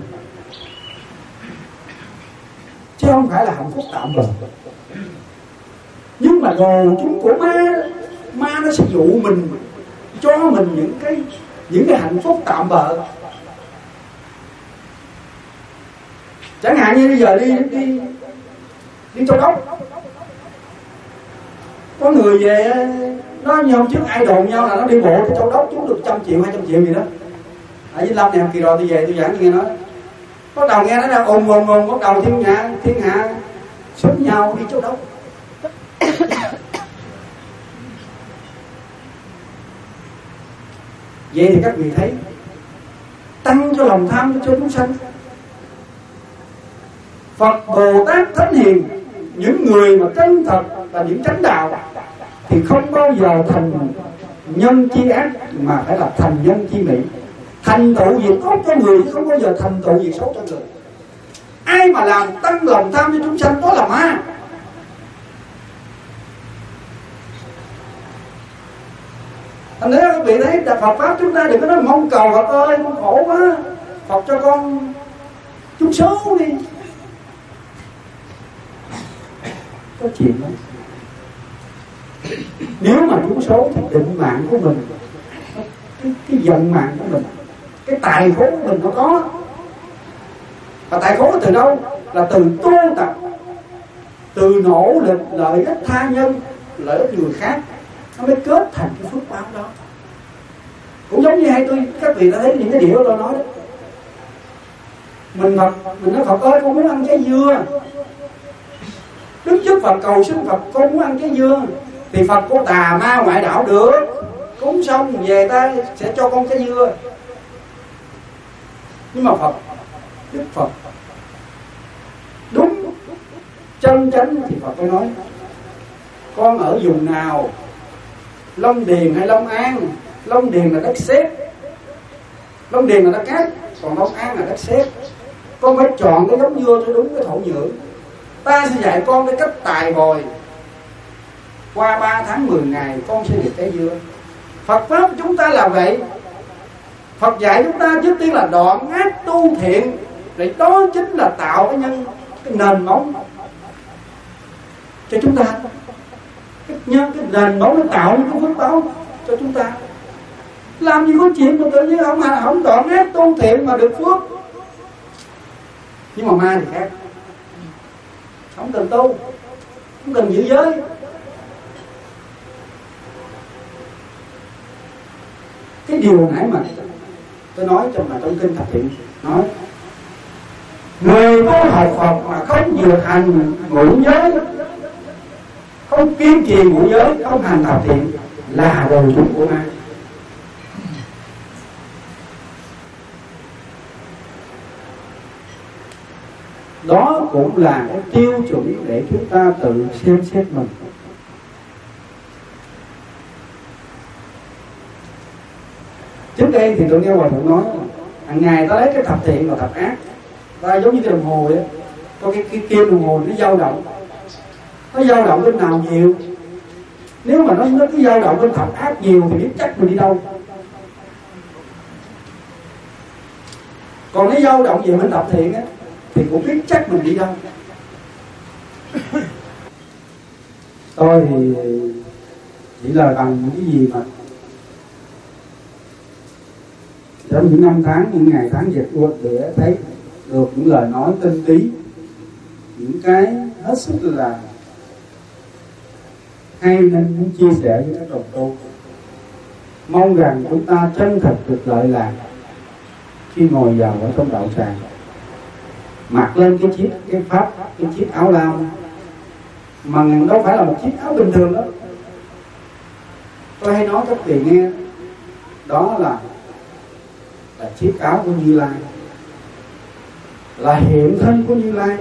chứ không phải là hạnh phúc tạm bợ. Nhưng mà đồ chúng của ma, ma nó sẽ dụ mình, cho mình những cái những cái hạnh phúc tạm bợ. Chẳng hạn như bây giờ đi đi đi Châu Đốc, có người về nó như hôm trước ai đồn nhau là nó đi bộ tới Châu Đốc trúng được trăm triệu hai trăm triệu gì đó. Ở Vĩnh Long này kỳ rồi tôi về tôi giảng nghe nói, bắt đầu nghe nó ra ồn ồn ồn, bắt đầu thiên hạ thiên hạ xúm nhau đi Châu Đốc. Vậy thì các vị thấy tăng cho lòng tham cho chúng sanh. Phật Bồ Tát Thánh Hiền, những người mà chân thật là những chánh đạo thì không bao giờ thành nhân chi ác mà phải là thành nhân chi mỹ. Thành tựu việc tốt cho người chứ không bao giờ thành tựu việc xấu cho người. Ai mà làm tăng lòng tham cho chúng sanh đó là ma. Thành nếu các vị thấy Phật Pháp chúng ta đừng có nói mong cầu Phật ơi con khổ quá, Phật cho con chút số đi. Có chuyện đó. Nếu mà trúng số thì định mạng của mình, cái, cái vận mạng của mình, cái tài khố của mình nó có. Và tài khố từ đâu? Là từ tu tập, từ nỗ lực lợi ích tha nhân, lợi ích người khác, nó mới kết thành cái phước báo đó. Cũng giống như hay tôi các vị đã thấy những cái điều tôi nói đó. Mình Phật, mình nói Phật ơi con muốn ăn trái dưa, đứng trước Phật cầu xin Phật con muốn ăn trái dưa, thì Phật có tà ma ngoại đạo được, cúng xong về ta sẽ cho con trái dưa. Nhưng mà Phật, Đức Phật đúng chân chánh thì Phật phải nói con ở vùng nào, Long Điền hay Long An Long Điền là đất sét, Long Điền là đất cát, còn Long An là đất sét. Con phải chọn cái giống dưa cho đúng cái thổ nhưỡng. Ta sẽ dạy con cái cách tài bồi. Qua ba tháng mười ngày con sẽ được trái dưa. Phật pháp chúng ta là vậy. Phật dạy chúng ta trước tiên là đoạn ác tu thiện, để đó chính là tạo cái nhân, cái nền móng cho chúng ta. Cái nhân, cái nền móng nó tạo những cái phước báo cho chúng ta. Làm gì có chuyện mà tự nhiên không không đoạn ác tu thiện mà được phước. Nhưng mà ma thì khác, không cần tu, không cần giữ giới. Cái điều nãy mà tôi nói trong là trong kinh Thập Thiện nói, người tu học Phật mà không vượt hành ngũ giới, không kiên trì ngũ giới, không hành thập thiện là đồ chúng của ma. Đó cũng là cái tiêu chuẩn để chúng ta tự xem xét mình. Trước đây thì tôi nghe Hòa Thượng nói, hàng ngày ta lấy cái thập thiện và thập ác, ta giống như cái đồng hồ ấy, có cái, cái kim đồng hồ nó dao động, nó dao động bên nào nhiều. Nếu mà nó nó cứ dao động bên thập ác nhiều thì biết chắc mình đi đâu. Còn nó dao động về bên thập thiện á thì cũng biết chắc mình đi đâu. Tôi thì chỉ là bằng những cái gì mà trong những năm tháng, những ngày tháng dịch qua để thấy được những lời nói tinh tí, những cái hết sức là hay nên muốn chia sẻ với các đồng tu. Mong rằng chúng ta chân thật được lợi lạc khi ngồi vào ở trong đạo tràng, mặc lên cái chiếc cái pháp cái chiếc áo lam, mà đâu phải là một chiếc áo bình thường đó. Tôi hay nói các vị nghe, đó là là chiếc áo của Như Lai, là hiện thân của Như Lai.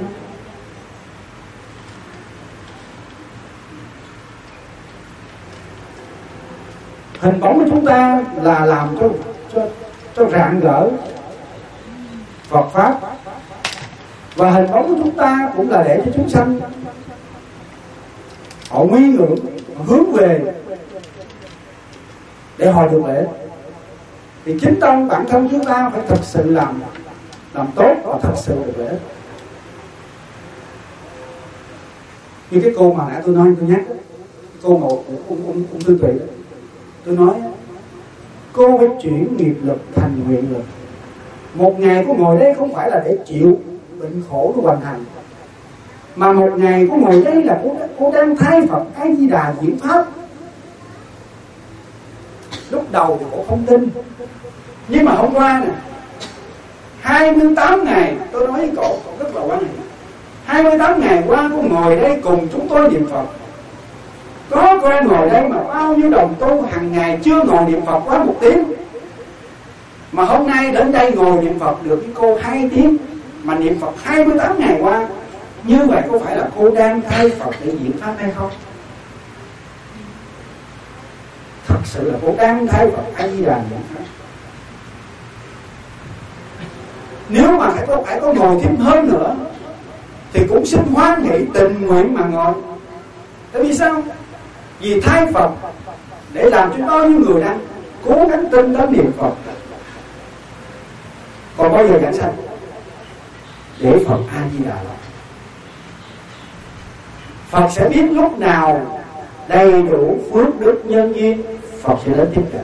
Hình bóng của chúng ta là làm cho cho cho rạng rỡ Phật pháp, và hình bóng của chúng ta cũng là để cho chúng sanh họ nguy ngưỡng, họ hướng về để họ được lễ. Thì chính trong bản thân chúng ta phải thật sự làm làm tốt và thật sự được lễ. Như cái cô mà nãy tôi nói, tôi nhắc đó, cô mà ông ông ông Tư Tuệ đó, tôi nói cô phải chuyển nghiệp lực thành nguyện lực. Một ngày cô ngồi đây không phải là để chịu bệnh khổ của hoành hành, mà một ngày cô ngồi đây là cô, cô đang thay Phật A Di Đà diễn pháp. Lúc đầu thì cô không tin, nhưng mà hôm qua nè, hai mươi tám ngày tôi nói với cậu, cậu rất là quan hệ. hai mươi tám ngày qua cô ngồi đây cùng chúng tôi niệm Phật. Có cô ngồi đây mà bao nhiêu đồng tu hàng ngày chưa ngồi niệm Phật quá một tiếng, mà hôm nay đến đây ngồi niệm Phật được với cô hai tiếng, mà niệm Phật hai mươi tám ngày qua. Như vậy có phải là cô đang thay Phật để diễn pháp hay không? Thật sự là cô đang thay Phật A Di Đà diễn pháp. Nếu mà phải có phải có ngồi thêm hơn nữa thì cũng xin hoan hỷ tình nguyện mà ngồi. Tại vì sao? Vì thay Phật để làm cho bao nhiêu người đang cố gắng tin đến niệm Phật còn bao giờ giảng sanh để Phật A Di Đà. Phật sẽ biết lúc nào đầy đủ phước đức nhân duyên, Phật sẽ đến tiếp cận.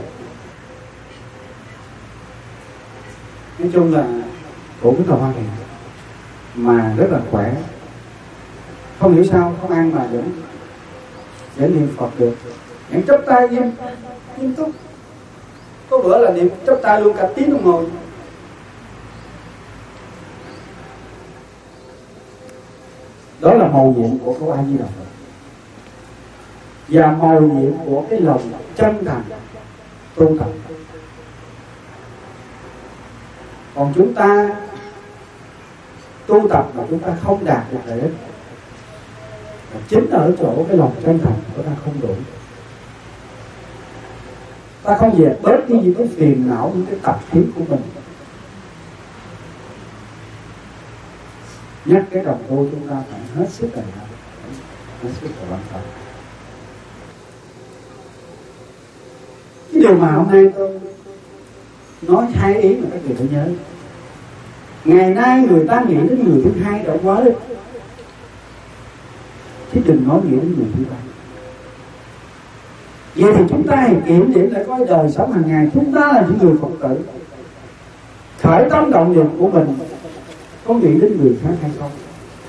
Nói chung là cũng rất là hoa kỳ, mà rất là khỏe. Không hiểu sao không ăn mà vẫn vẫn niệm Phật được, vẫn chắp tay nghiêm nghiêm túc. Có bữa là niệm chắp tay luôn cả tiếng đồng hồ. Đó là mầu nhiệm của câu A Di Đà Phật, và mầu nhiệm của cái lòng chân thành tu tập. Còn chúng ta tu tập mà chúng ta không đạt được lợi ích, chính ở chỗ cái lòng chân thành của ta không đủ. ta không dẹp bớt đi những cái phiền não, những cái tập khí của mình. Nhắc cái đồng tu chúng ta phải hết sức là hết sức là quan trọng. Cái điều mà hôm nay tôi nói hai ý mà các vị phải nhớ. Ngày nay người ta nghĩ đến người thứ hai đã quá lên, chứ đừng nói nghĩ đến người thứ ba. Vậy thì chúng ta hãy kiểm điểm lại coi đời sống hàng ngày chúng ta là những người Phật tử, khởi tâm động niệm của mình có nghĩ đến người khác hay không.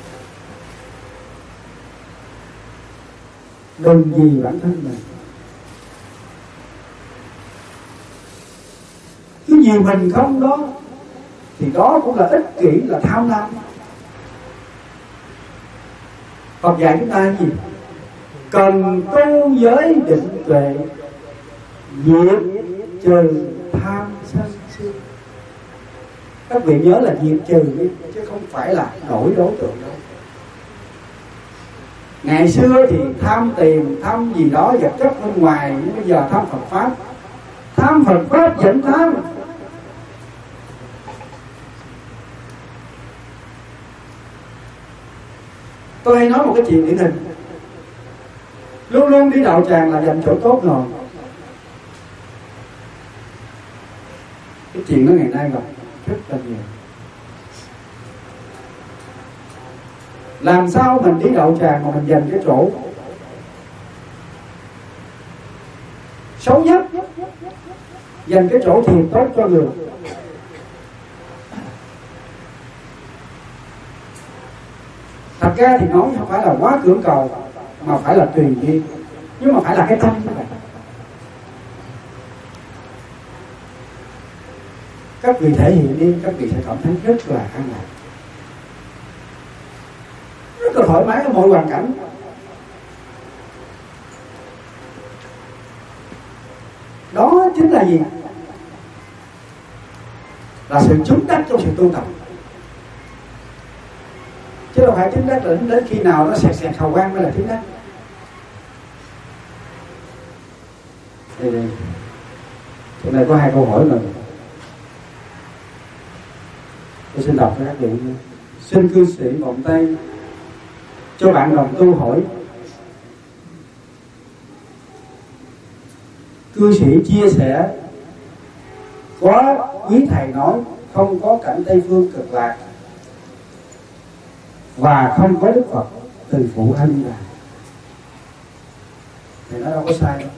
Đừng vì bản thân mình, cứ vì mình không đó thì đó cũng là ích kỷ, là tham lam. Phật dạy chúng ta gì? Cần tu giới định tuệ, diệt trừ tham sân si. Các vị nhớ là diệt trừ đi, chứ không phải là đổi đối tượng đâu. Ngày xưa thì tham tiền, tham gì đó vật chất bên ngoài, nhưng bây giờ tham Phật Pháp. Tham Phật Pháp dẫn tham. Tôi hay nói một cái chuyện điển hình. Luôn luôn đi đạo tràng là dành chỗ tốt rồi. Cái chuyện đó ngày nay gặp rất là nhiều. Làm sao mình đi đạo tràng mà mình dành cái chỗ xấu nhất, dành cái chỗ thiền tốt cho người. Thật ra thì nói không phải là quá cưỡng cầu, mà phải là tùy duyên, nhưng mà phải là cái tâm như vậy. Các vị thể hiện đi, các vị sẽ cảm thấy rất là an lạc, rất là thoải mái ở mọi hoàn cảnh. Đó chính là gì? Là sự chứng đắc trong sự tu tập. Chứ đâu phải chứng đắc là đến khi nào nó xẹt xẹt hào quang mới là chứng đắc. Đây đây, chỗ này có hai câu hỏi rồi. Tôi xin đọc cho các vị. Xin cư sĩ vọng tay cho bạn đồng tu hỏi: cư sĩ chia sẻ, có quý thầy nói không có cảnh Tây Phương Cực Lạc và không có Đức Phật từ phụ A Di Đà, thì nó đâu có sai đâu.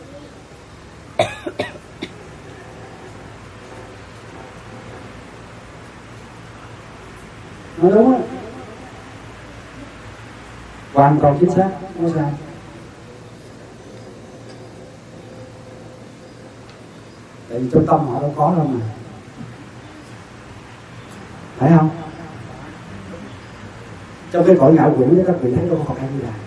Nó đúng á, hoàn toàn chính xác, không có sai. Tại vì trong tâm họ đâu có đâu mà, phải không? Trong cái cõi ngạo quỷ đó các vị thấy đâu có Phật A Di Đà.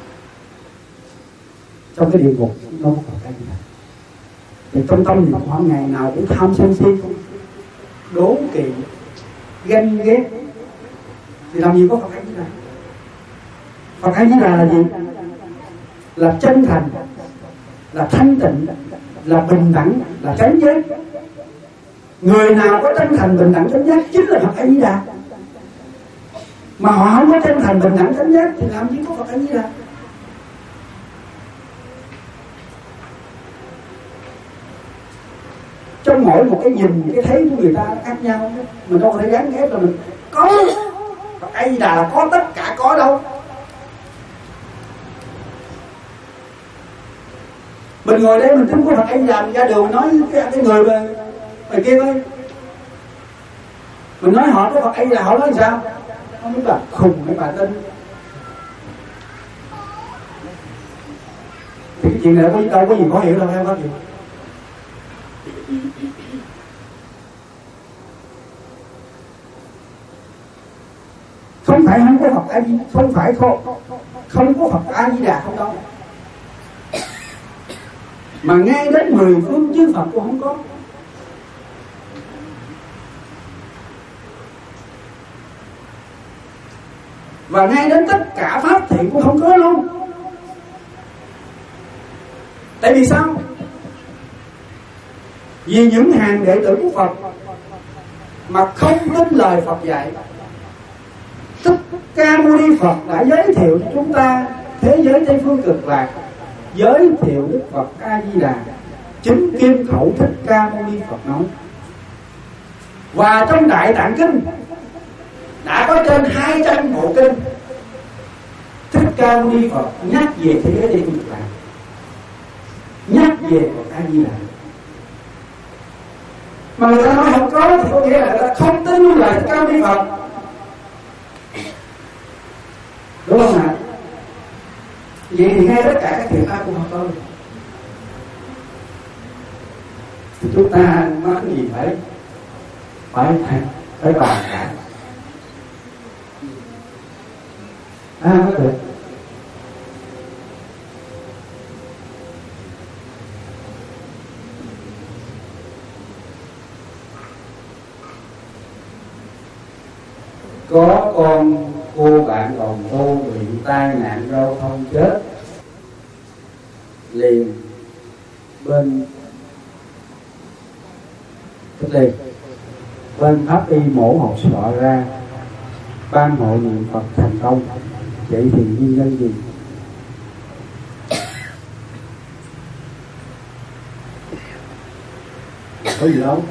Trong cái địa ngục đâu có Phật A Di Đà. Thì trong tâm thì họ ngày nào cũng tham sân si, đố kỵ, ganh ghét, thì làm gì có Phật A Di Đà. Phật A Di Đà là gì? Là chân thành, là thanh tịnh, là bình đẳng, là chánh giác. Người nào có chân thành bình đẳng chánh giác chính là Phật A Di Đà. Mà họ không có chân thành bình đẳng chánh giác thì làm gì có Phật A Di Đà. Trong mỗi một cái nhìn, cái thấy của người ta khác nhau, mình đâu có thể gắn ghép là mình có Phật A Di Đà là có tất cả, có đâu. Mình ngồi đây mình tính có Phật A Di Đà, mình ra đường mình nói cái, cái người mà người kia thôi, mình nói họ có Phật A Di Đà, họ nói sao? Không biết là khùng mấy bà tin. Thì cái chuyện này có đâu có gì khó hiểu đâu em có gì. Không phải không có Phật A Di, không phải không không có Phật A Di Đà không đâu, mà ngay đến mười phương chư Phật cũng không có. Và ngay đến tất cả pháp thiện cũng không có luôn. Tại vì sao? Vì những hàng đệ tử của Phật mà không tin lời Phật dạy, Thích Ca Mâu Ni Phật đã giới thiệu cho chúng ta thế giới Tây Phương Cực Lạc, giới thiệu Đức Phật A Di Đà, chính kim khẩu Thích Ca Mâu Ni Phật nói. Và trong Đại Tạng Kinh đã có trên hai trăm bộ kinh Thích Ca Mâu Ni Phật nhắc về thế giới Tây Phương Cực Lạc, nhắc về Phật A Di Đà. Mà người ta nói không có thì có nghĩa là người ta không tin lời Thích Ca Mâu Ni Phật, đúng không ạ? Vậy thì ngay tất cả các thiện ác của họ thôi, thì chúng ta nói cái gì phải phải phải bàn cả. À, nói được. Có con cô bạn đồng tu bị tai nạn giao thông chết, liền bên tức liền bên pháp y mổ hột sọ ra, ban hộ niệm Phật thành công. Vậy thì nguyên nhân gì? Có gì đâu.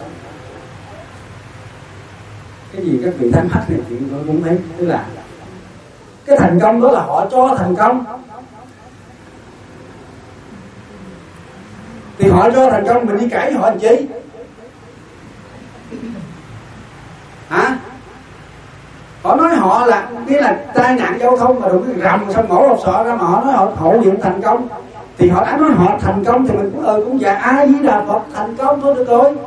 Cái gì các vị thắc mắc này chuyện tôi cũng thấy, tức là cái thành công đó là họ cho thành công, thì họ cho thành công mình đi cãi họ làm chi? Hả? Họ nói họ là nghĩa là tai nạn giao thông mà đụng cái rầm xong mổ hột sọ ra, mà họ nói họ hậu hiện thành công, thì họ đã nói họ thành công thì mình cũng ừ cũng dạ A Di Đà Phật thành công thôi được rồi.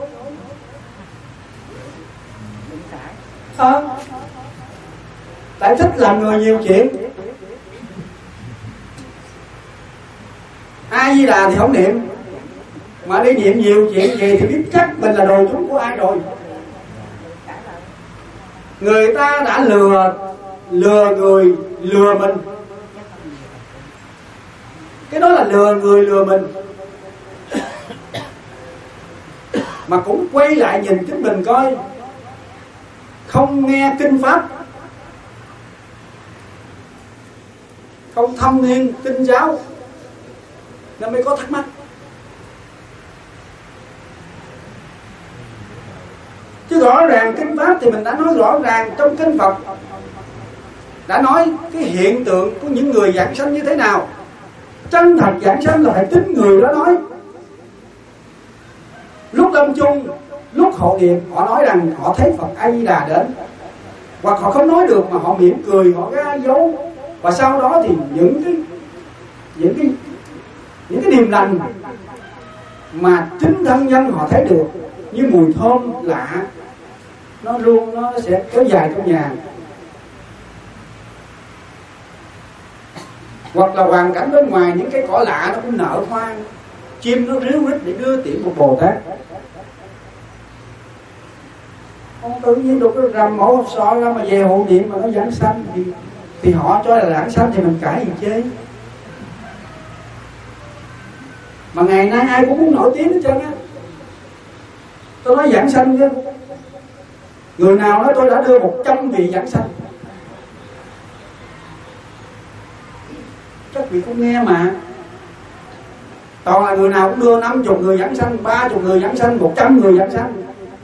À, tại thích làm người nhiều chuyện. A Di Đà thì không niệm, mà đi niệm nhiều chuyện gì thì biết chắc mình là đồ chúng của ai rồi. Người ta đã lừa lừa người lừa mình, cái đó là lừa người lừa mình, mà cũng quay lại nhìn chính mình coi, không nghe kinh pháp, không thâm niên kinh giáo, nên mới có thắc mắc. Chứ rõ ràng kinh pháp thì mình đã nói rõ ràng, trong kinh Phật đã nói cái hiện tượng của những người giảng sanh như thế nào. Chân thật giảng sanh là phải tính người đó nói. Lúc lâm chung, lúc hộ niệm, họ nói rằng họ thấy Phật A Di Đà đến, hoặc họ không nói được mà họ mỉm cười, họ ra dấu, và sau đó thì những cái những cái những cái điềm lành mà chính thân nhân họ thấy được, như mùi thơm lạ, nó luôn nó sẽ kéo dài trong nhà, hoặc là hoàn cảnh bên ngoài những cái cỏ lạ nó cũng nở hoa, chim nó ríu rít để đưa tiễn một Bồ Tát. Không tự nhiên đục cái rầm mổ hột sọ ra mà về hộ niệm mà nó giảng sanh, thì thì họ cho là giảng sanh thì mình cãi gì chế. Mà ngày nay ai cũng muốn nổi tiếng hết trơn á. Tôi nói giảng sanh chứ, người nào nói tôi đã đưa một trăm vị giảng sanh, các vị cũng nghe mà. Toàn là người nào cũng đưa năm chục người giảng sanh, ba chục người giảng sanh, một trăm người giảng sanh.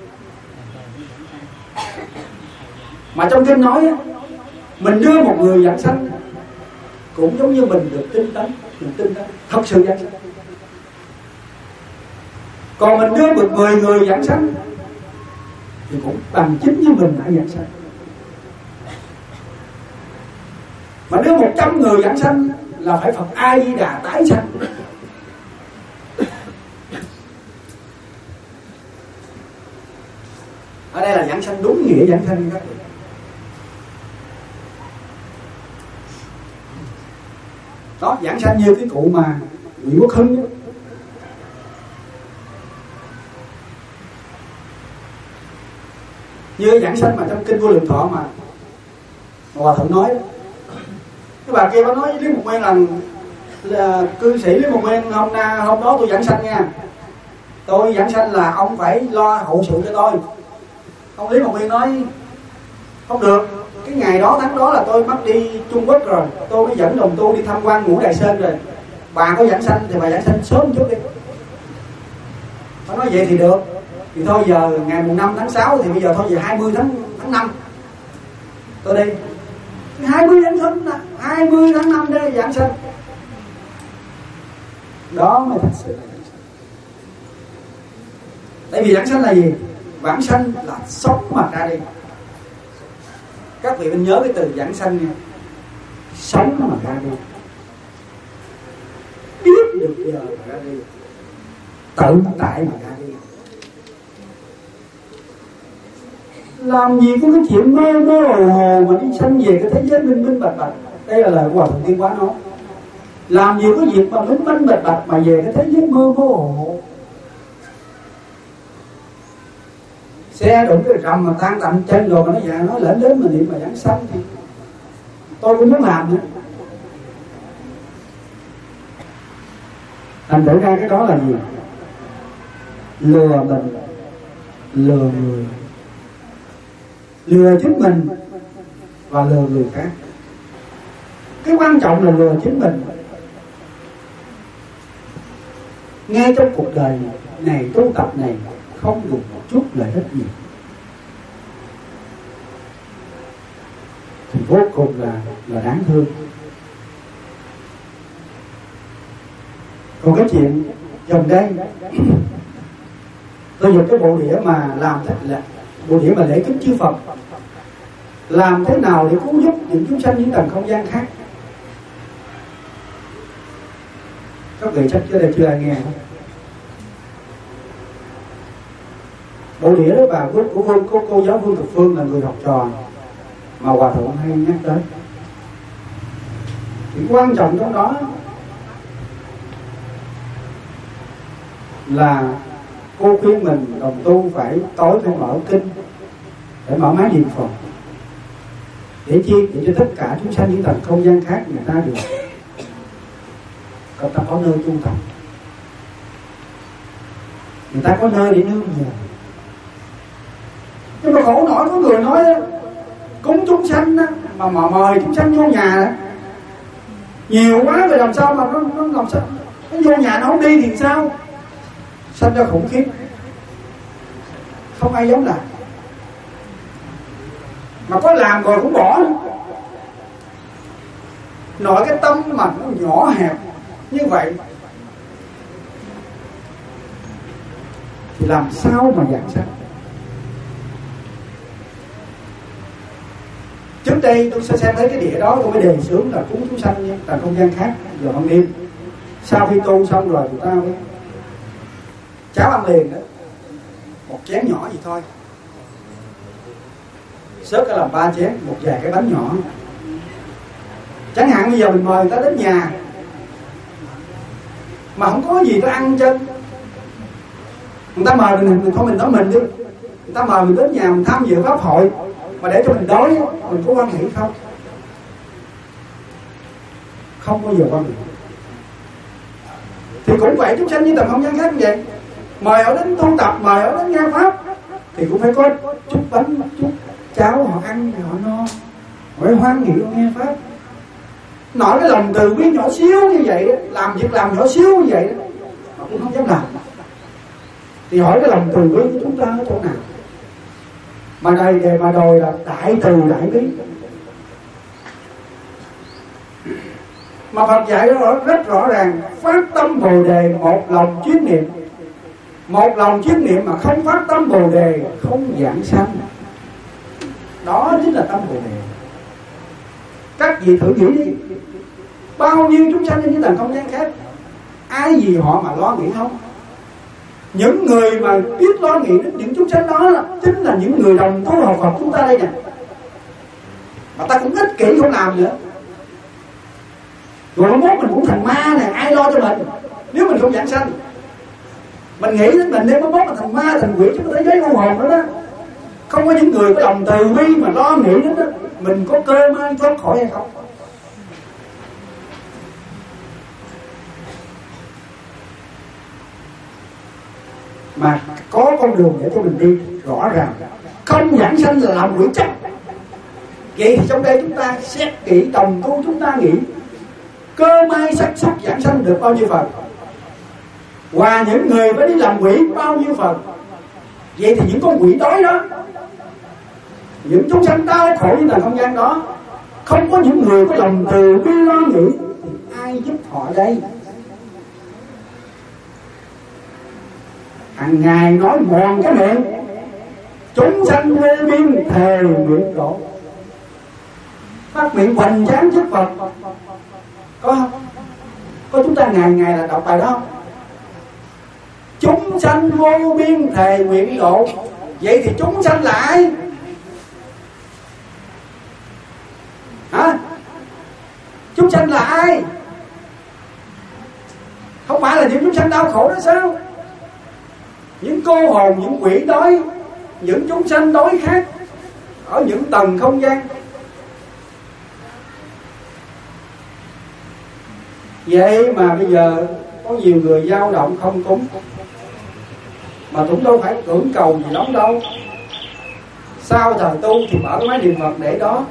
Mà trong kinh nói á, mình đưa một người giảng sanh cũng giống như mình được tinh tấn, được tinh tấn thật sự giảng sanh. Còn mình đưa một mười người giảng sanh thì cũng bằng chính như mình đã giảng sanh. Mà đưa một trăm người giảng sanh là phải Phật A Di Đà tái sanh. Ở đây là giảng sanh đúng nghĩa giảng sanh các vị. Đó, giảng sanh như cái cụ mà Nguyễn Quốc Hưng đó. Như giảng sanh mà trong kinh Vô Lượng Thọ mà, mà Hòa Thượng nói đó. Cái bà kia bà nói với Lý Mục Nguyên là, là cư sĩ Lý Mục Nguyên hôm nay hôm đó tôi giảng sanh nha. tôi giảng sanh là ông phải lo hậu sự cho tôi. Ông Lý Mộc Nguyên nói không được, cái ngày đó tháng đó là tôi mất đi Trung Quốc rồi, tôi mới dẫn đồng tu đi tham quan Ngũ Đài Sơn rồi, bà có giảng sanh thì bà giảng sanh sớm một chút đi. Nó nói vậy thì được, thì thôi giờ ngày mùng năm tháng sáu thì bây giờ thôi về hai mươi tháng năm tôi đi, hai mươi tháng năm hai mươi tháng năm đây giảng sanh. Đó mới thật sự là giảng sanh. Tại vì giảng sanh là gì? Vãng sanh là sống mà ra đi. Các vị nên nhớ cái từ giảng sanh nha, sống mà ra đi, biết được giờ mà ra đi, tự tại mà ra đi. Làm gì có cái chuyện mơ mơ hồ hồ mà đi sanh về cái thế giới minh minh bạch bạch. Đây là lời của Hòa Thượng Tiên Quá nói. Làm gì có việc mà minh minh bạch bạch mà về cái thế giới mơ mơ hồ hồ. Xe đụng cái rầm mà tan tận chân rồi mà nó già nói lễn đến mà niệm mà giảng sanh thì tôi cũng muốn làm nữa. Thành thử ra cái đó là gì? Lừa mình, lừa người, lừa chính mình và lừa người khác. Cái quan trọng là lừa chính mình. Ngay trong cuộc đời này, tu tập này không được một chút lợi ích gì, thì vô cùng là là đáng thương. Còn cái chuyện gần đây tôi dùng cái bộ đĩa mà làm thật là bộ đĩa mà lễ kính chư Phật, làm thế nào để cứu giúp những chúng sanh những tầng không gian khác. Các vị chắc chưa đây chưa ai nghe không? Bộ đĩa đó bà của, của Vương, cô, cô giáo Vương Thực Phương là người học trò mà Hòa Thượng hay nhắc tới. Thì quan trọng trong đó là cô khuyên mình đồng tu phải tối phải mở kinh, phải mở máy niệm Phật, để chi? Để cho tất cả chúng sanh những tầng không gian khác người ta được người ta có nơi tu tập, người ta có nơi để nương nhờ. Nhưng mà khổ nổi có người nói cúng chúng sanh á, mà, mà mời chúng sanh vô nhà đó, nhiều quá rồi làm sao mà nó, nó làm sao nó vô nhà nó không đi thì sao? Sanh ra khủng khiếp, không ai dám làm, mà có làm rồi cũng bỏ. Nội cái tâm mà nó nhỏ hẹp như vậy thì làm sao mà giảng sanh? Trước đây tôi sẽ xem thấy cái đĩa đó, tôi mới đề xướng là cúng chúng sanh nha, tại không gian khác giờ ban đêm. Sau khi tu xong rồi người ta mới cháo ăn liền đó, một chén nhỏ gì thôi, xớt ra làm ba chén, một vài cái bánh nhỏ. Chẳng hạn bây giờ mình mời người ta đến nhà mà không có gì nó ăn chân, người ta mời mình, mình thôi mình nói mình đi, người ta mời mình đến nhà mình tham dự pháp hội mà để cho mình đói, mình có quan hệ không? Không bao giờ quan hệ. Thì cũng vậy, chúng sanh như tầm không gian khác như vậy, mời họ đến tu tập, mời họ đến nghe pháp thì cũng phải có chút bánh, chút cháo họ ăn thì họ no, họ phải hoan hỉ nghe pháp. Nói cái lòng từ bi nhỏ xíu như vậy, làm việc làm nhỏ xíu như vậy họ cũng không dám làm. Thì hỏi cái lòng từ bi của chúng ta ở chỗ nào? Mà đây đề mà đòi là đại từ đại bi. Mà Phật dạy rõ, rất rõ ràng, phát tâm Bồ Đề một lòng chuyên niệm. Một lòng chuyên niệm mà không phát tâm Bồ Đề không giảng sanh. Đó chính là tâm Bồ Đề. Các vị thử nghĩ đi, bao nhiêu chúng sanh trên tầng không gian khác, ai gì họ mà lo nghĩ không? Những người mà biết lo nghĩ đến những chúng sanh đó là, chính là những người đồng tu học Phật chúng ta đây nè. Mà ta cũng ích kỷ không làm nữa. Rồi mốt mình cũng thành ma nè, ai lo cho mình nếu mình không giảng sanh? Mình nghĩ đến mình nếu mốt mình thành ma, thành quỷ trong thế giới vô hồn đó đó. Không có những người có lòng từ bi mà lo nghĩ đến đó, mình có cơ may thoát khỏi hay không? mà có con đường để cho mình đi rõ ràng. Không giảng sanh là làm quỷ chấp. Vậy thì trong đây chúng ta xét kỹ đồng tu, chúng ta nghĩ cơ may sắc sắc giảng sanh được bao nhiêu phần, và những người phải đi làm quỷ bao nhiêu phần. Vậy thì những con quỷ đói đó, những chúng sanh đau khổ như tầng không gian đó, không có những người có lòng từ bi lo nghĩ thì ai giúp họ đây? Hàng ngày nói mòn cái miệng, chúng sanh vô biên thề nguyện độ, phát miệng hoành tráng trước Phật, có không? Có chúng ta ngày ngày là đọc bài đó không? Chúng sanh vô biên thề nguyện độ. Vậy thì chúng sanh là ai? Hả? Chúng sanh là ai? Không phải là những chúng sanh đau khổ đó sao? Những cô hồn, những quỷ đói, những chúng sanh đói khát ở những tầng không gian. Vậy mà bây giờ có nhiều người dao động không cúng, mà cũng đâu phải cưỡng cầu gì lắm đâu. Sau thời tu thì mở cái máy niệm Phật để đó,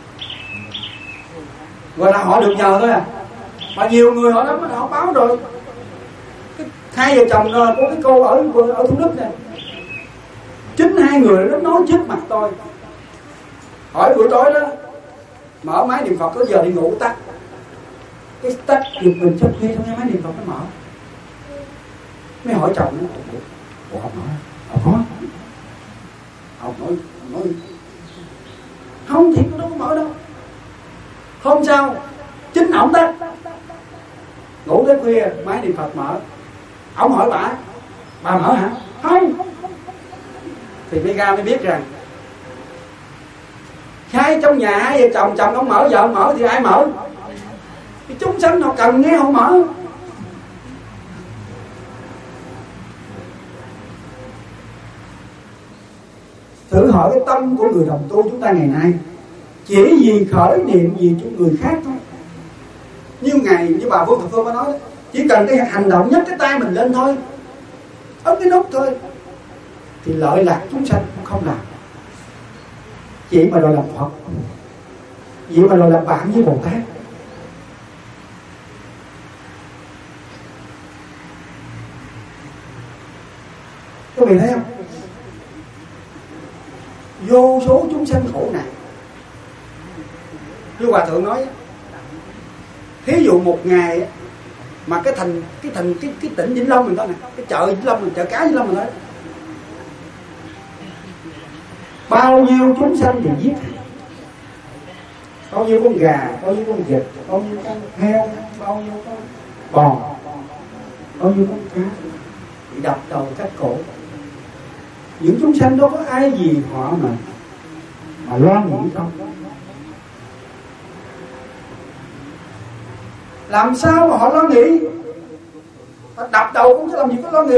gọi là họ được nhờ thôi à. Mà nhiều người họ lắm, họ báo rồi. Hai vợ chồng có cái cô ở ở Thủ Đức này, chính hai người nó nói trước mặt tôi, hỏi buổi tối đó mở máy niệm Phật có giờ đi ngủ tắt, cái tắt giật mình trước khi trong cái máy niệm Phật nó mở. Mới hỏi chồng nó, ủa học nói, học nói, học nói, nói không thiệt nó đâu có mở đâu. Không sao, chính ổng tắt, ngủ tới khuya máy niệm Phật mở. Ông hỏi bà, bà mở hả? Không. Thì mới ra mới biết rằng hai trong nhà hai vợ chồng, chồng không mở, vợ không mở thì ai mở? Cái chúng sanh họ cần nghe họ mở. Thử hỏi cái tâm của người đồng tu chúng ta ngày nay, chỉ vì khởi niệm gì cho người khác thôi. Như ngày như bà Vương Thập Phương mới nói, chỉ cần cái hành động nhấc cái tay mình lên thôi, ấn cái nút thôi, thì lợi lạc chúng sanh không làm. Chỉ mà đòi làm Phật, chỉ mà đòi làm bạn với Bồ Tát. Các vị thấy không? Vô số chúng sanh khổ nạn. Như Hòa Thượng nói, thí dụ một ngày mà cái thành cái thành cái cái tỉnh Vĩnh Long mình thôi nè, cái chợ Vĩnh Long mình, chợ cá Vĩnh Long mình thôi, bao nhiêu chúng sanh bị giết, bao nhiêu con gà, bao nhiêu con vịt, bao nhiêu con heo, bao nhiêu con bò, bao nhiêu con cá bị đập đầu cắt cổ. Những chúng sanh đó có ai gì họ mà mà lo nghĩ không? Làm sao mà họ lo nghĩ? Họ đập đầu cũng chứ làm gì có lo nghĩ.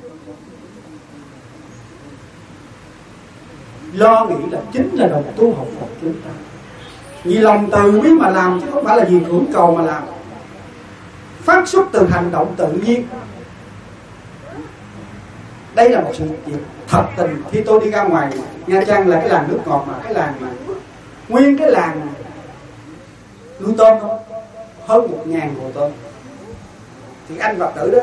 Lo nghĩ là chính là đồng tu học Phật chúng ta, vì lòng từ bi mà làm, chứ không phải là vì cưỡng cầu mà làm. Phát xuất từ hành động tự nhiên. Đây là một sự việc thật tình. Khi tôi đi ra ngoài Nha Trang là cái làng nước ngọt, mà cái làng mà nguyên cái làng nuôi tôm thôi, hơn một ngàn hồ tôm. Thì anh Phật tử đó,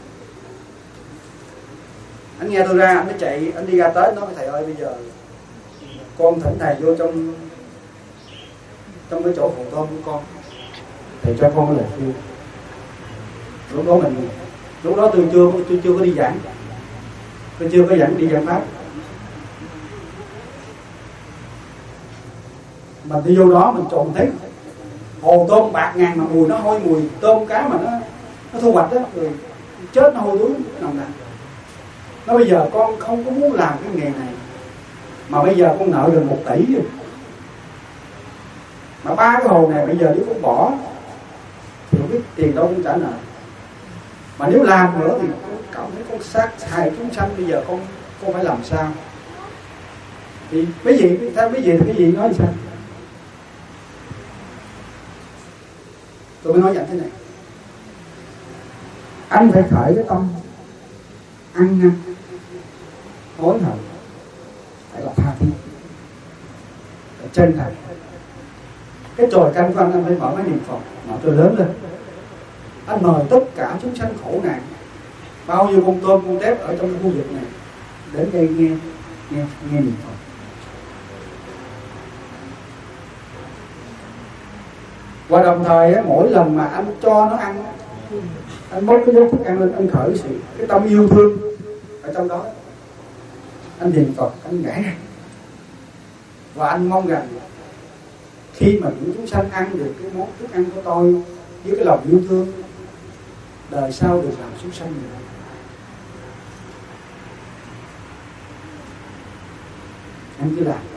anh nghe tôi ra, anh mới chạy, anh đi ra tới nói: thầy ơi, bây giờ con thỉnh thầy vô trong trong cái chỗ hồ tôm của con, thầy cho con cái lời khuyên. Lúc đó mình lúc đó tôi chưa tôi chưa có đi giảng, tôi chưa có dẫn đi giảng pháp, mà đi vô đó mình trộn thấy hồ tôm bạc ngàn mà mùi nó hôi, mùi tôm cá mà nó nó thu hoạch đó, rồi chết nó hôi thối nồng nàn. Nó bây giờ con không có muốn làm cái nghề này, mà bây giờ con nợ gần một tỷ rồi, mà ba cái hồ này bây giờ nếu con bỏ thì không biết tiền đâu con trả nợ, mà nếu làm nữa thì con cảm thấy con sát hại chúng sanh, bây giờ con con phải làm sao? Thì mấy vị theo mấy vị thì mấy vị nói sao? Tôi mới nói nhận thế này: anh phải khởi cái tâm ăn năn, hối hận, phải là tha thiết, phải chân thành. Cái chòi canh của anh, anh phải mở máy niệm Phật, mở cho lớn lên. Anh mời tất cả chúng sanh khổ nạn, bao nhiêu con tôm con tép ở trong cái khu vực này đến đây nghe nghe nghe niệm Phật. Và đồng thời mỗi lần mà anh cho nó ăn, anh bốc cái dấu thức ăn lên, anh khởi sự cái tâm yêu thương ở trong đó, anh niệm Phật, anh ngã ra. Và anh mong rằng khi mà những chúng sanh ăn được cái món thức ăn của tôi với cái lòng yêu thương, đời sau được làm chúng sanh nữa. Anh cứ làm.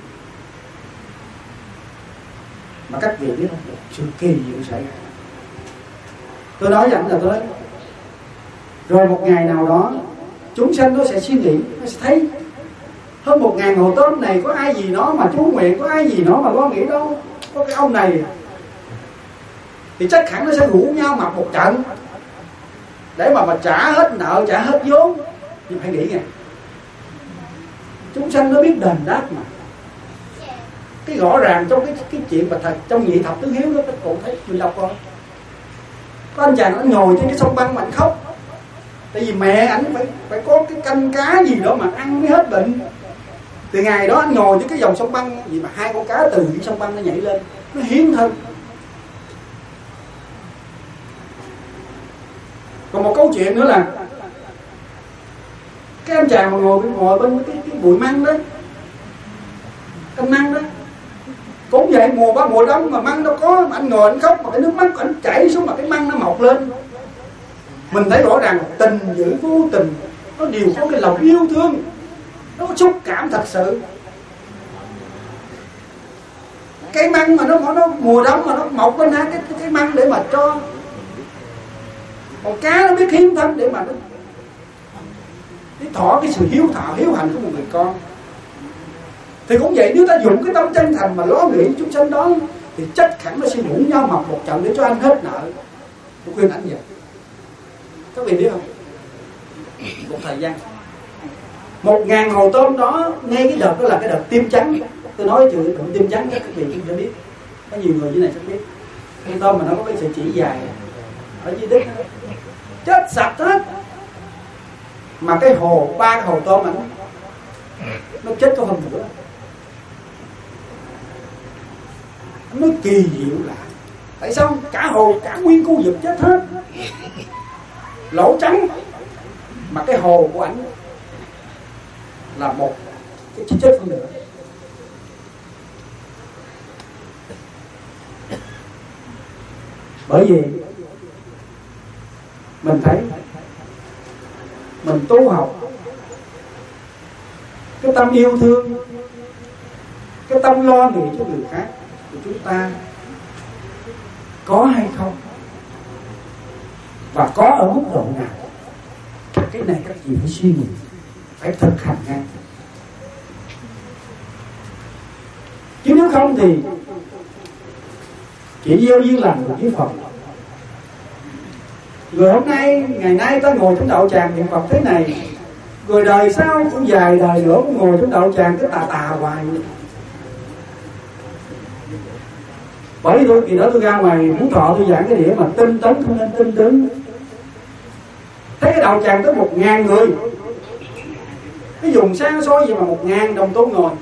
Mà các vị biết không, sự kỳ diệu xảy ra. Tôi nói rằng là tôi nói, rồi một ngày nào đó chúng sanh nó sẽ suy nghĩ, nó sẽ thấy hơn một ngàn hồ tôm này có ai gì nó mà chú nguyện, có ai gì nó mà lo nghĩ đâu, có cái ông này thì chắc hẳn nó sẽ rủ nhau mặc một trận để mà mà trả hết nợ, trả hết vốn. Nhưng hãy nghĩ nghe, chúng sanh nó biết đền đáp mà. Cái rõ ràng trong cái cái chuyện mà thật trong nhị thập tứ hiếu đó, các cụ thấy mình đọc coi, có anh chàng anh ngồi trên cái sông băng mà anh khóc, tại vì mẹ ảnh phải phải có cái canh cá gì đó mà ăn mới hết bệnh. Từ ngày đó anh ngồi trên cái dòng sông băng, vì mà hai con cá từ cái sông băng nó nhảy lên, nó hiến thân. Còn một câu chuyện nữa là cái anh chàng mà ngồi ngồi bên cái, cái bụi măng đó, canh măng đó, cũng vậy, mùa ba mùa đông mà măng đâu có, mà anh ngồi anh khóc mà cái nước mắt của anh chảy xuống mà cái măng nó mọc lên. Mình thấy rõ ràng tình dữ vô tình nó đều có cái lòng yêu thương, nó có xúc cảm thật sự. Cây măng mà nó nó mùa đông mà nó mọc lên ha, cái cái măng để mà cho. Còn cá nó biết hiến thân để mà nó để thọ cái sự hiếu thọ hiếu hành của một người con. Thì cũng vậy, nếu ta dùng cái tâm chân thành mà lo nghĩ chúng sanh đó thì chắc hẳn nó sẽ rủ nhau mọc một trận để cho anh hết nợ. Tôi khuyên anh vậy. Các vị biết không? Một thời gian một ngàn hồ tôm đó, ngay cái đợt đó là cái đợt tiêm trắng. Tôi nói chuyện đợt tiêm trắng các vị cũng sẽ biết, có nhiều người dưới này sẽ biết. Con tôm mà nó có cái sợi chỉ dài ở dưới đít chết sạch hết. Mà cái hồ, ba cái hồ tôm mà nó nó chết có hơn nữa. Nó kỳ diệu lạ. Tại sao cả hồ, cả nguyên khu vực chết hết, lỗ trắng, mà cái hồ của ảnh là một cái chết hơn nữa. Bởi vì mình thấy mình tu học, cái tâm yêu thương, cái tâm lo nghĩ cho người khác của chúng ta có hay không, và có ở mức độ nào. Cái này các vị phải suy nghĩ, phải thực hành ngay. Chứ nếu không thì chỉ gieo duyên lành của với Phật. Rồi hôm nay, ngày nay ta ngồi trong đạo tràng niệm Phật thế này, rồi đời sau cũng dài đời nữa cũng ngồi trong đạo tràng cái tà tà hoài. Bởi tôi kỳ đó tôi ra ngoài Phú Thọ tôi giảng cái đĩa mà tinh tấn không nên tinh tấn. Thấy cái đạo tràng tới một ngàn người, cái vùng xa xôi gì mà một ngàn đồng tu ngồi.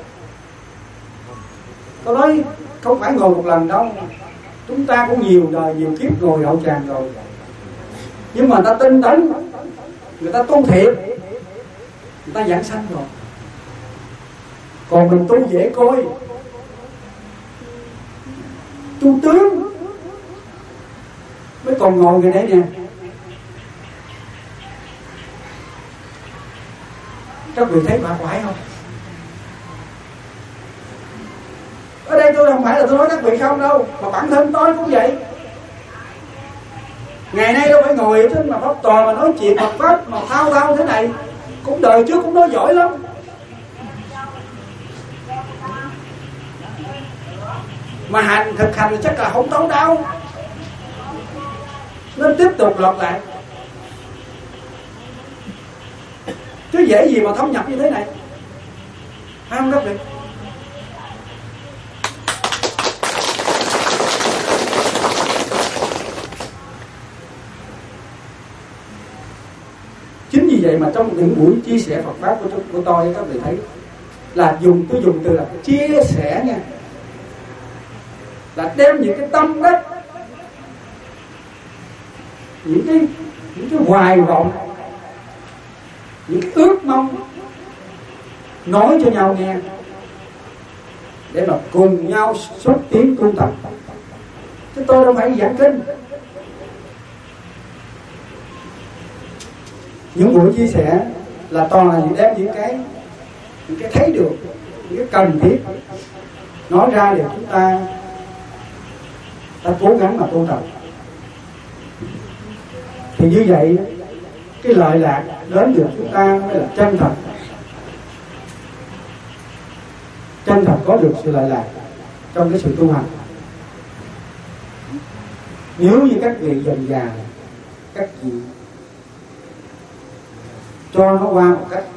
Tôi nói không phải ngồi một lần đâu, chúng ta cũng nhiều đời nhiều kiếp ngồi đạo tràng rồi, nhưng mà người ta tinh tấn, người ta tu thiện, người ta giảng sanh rồi. Còn mình tu dễ coi, tu tướng mới còn ngồi người đấy nè. Các vị thấy phải phải không? Ở đây tôi không phải là tôi nói các vị không đâu, mà bản thân tôi cũng vậy. Ngày nay đâu phải ngồi ở trên mà pháp tòa mà nói chuyện Phật pháp mà thao thao thế này. Cũng đời trước cũng nói giỏi lắm. Mà hành thực hành thì chắc là không tấu đau, nên tiếp tục lặp lại. chứ dễ gì mà thâm nhập như thế này, phải không các vị? Chính vì vậy mà trong những buổi chia sẻ Phật pháp của, của tôi, các vị thấy là dùng tôi dùng từ là chia sẻ nha, là đem những cái tâm đắc, những cái những cái hoài vọng, những cái ước mong nói cho nhau nghe, để mà cùng nhau xúc tiến tu tập. Chứ tôi đâu phải giảng kinh. Những buổi chia sẻ là toàn là đem những cái những cái thấy được, những cái cần thiết nói ra để chúng ta ta cố gắng mà tu tập. Thì như vậy cái lợi lạc đến được chúng ta mới là chân thật. Chân thật có được sự lợi lạc trong cái sự tu hành. Nếu như các vị dần dà, các vị cho nó qua một cách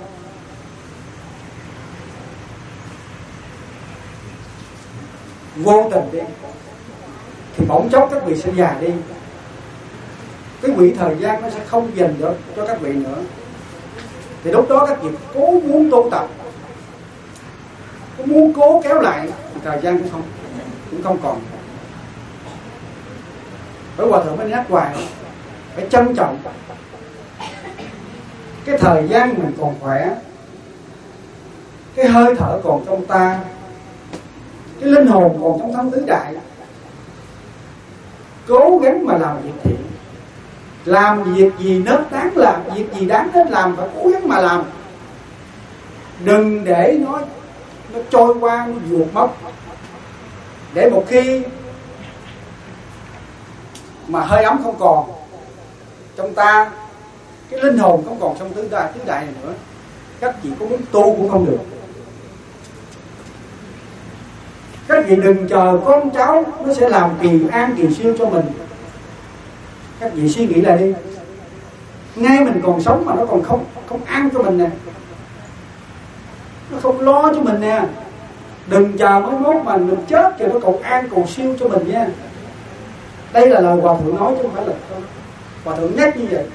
vô tình đi, thì bỗng chốc các vị sẽ già đi. Cái quỹ thời gian nó sẽ không dành cho, cho các vị nữa. Thì lúc đó các vị cố muốn tu tập, có muốn cố kéo lại thì thời gian cũng không cũng không còn. Bởi Hòa Thượng mới nhắc hoài, phải trân trọng cái thời gian mình còn khỏe, cái hơi thở còn trong ta, cái linh hồn còn trong thân tứ đại, cố gắng mà làm việc thiện. Làm việc gì nên đáng làm, việc gì đáng nên làm phải cố gắng mà làm. Đừng để nó nó trôi qua, nó vụt mất. Để một khi mà hơi ấm không còn trong ta, cái linh hồn không còn trong tứ đại tứ đại này nữa, các vị có muốn tu cũng không được. Các vị đừng chờ con cháu nó sẽ làm kỳ an kỳ siêu cho mình. Các vị suy nghĩ lại đi. Ngay mình còn sống mà nó còn không không ăn cho mình nè, nó không lo cho mình nè. Đừng chờ mới mốt mà mình chết rồi nó còn an còn siêu cho mình nha. Đây là lời Hòa Thượng nói chứ không phải là Hòa Thượng nhắc như vậy.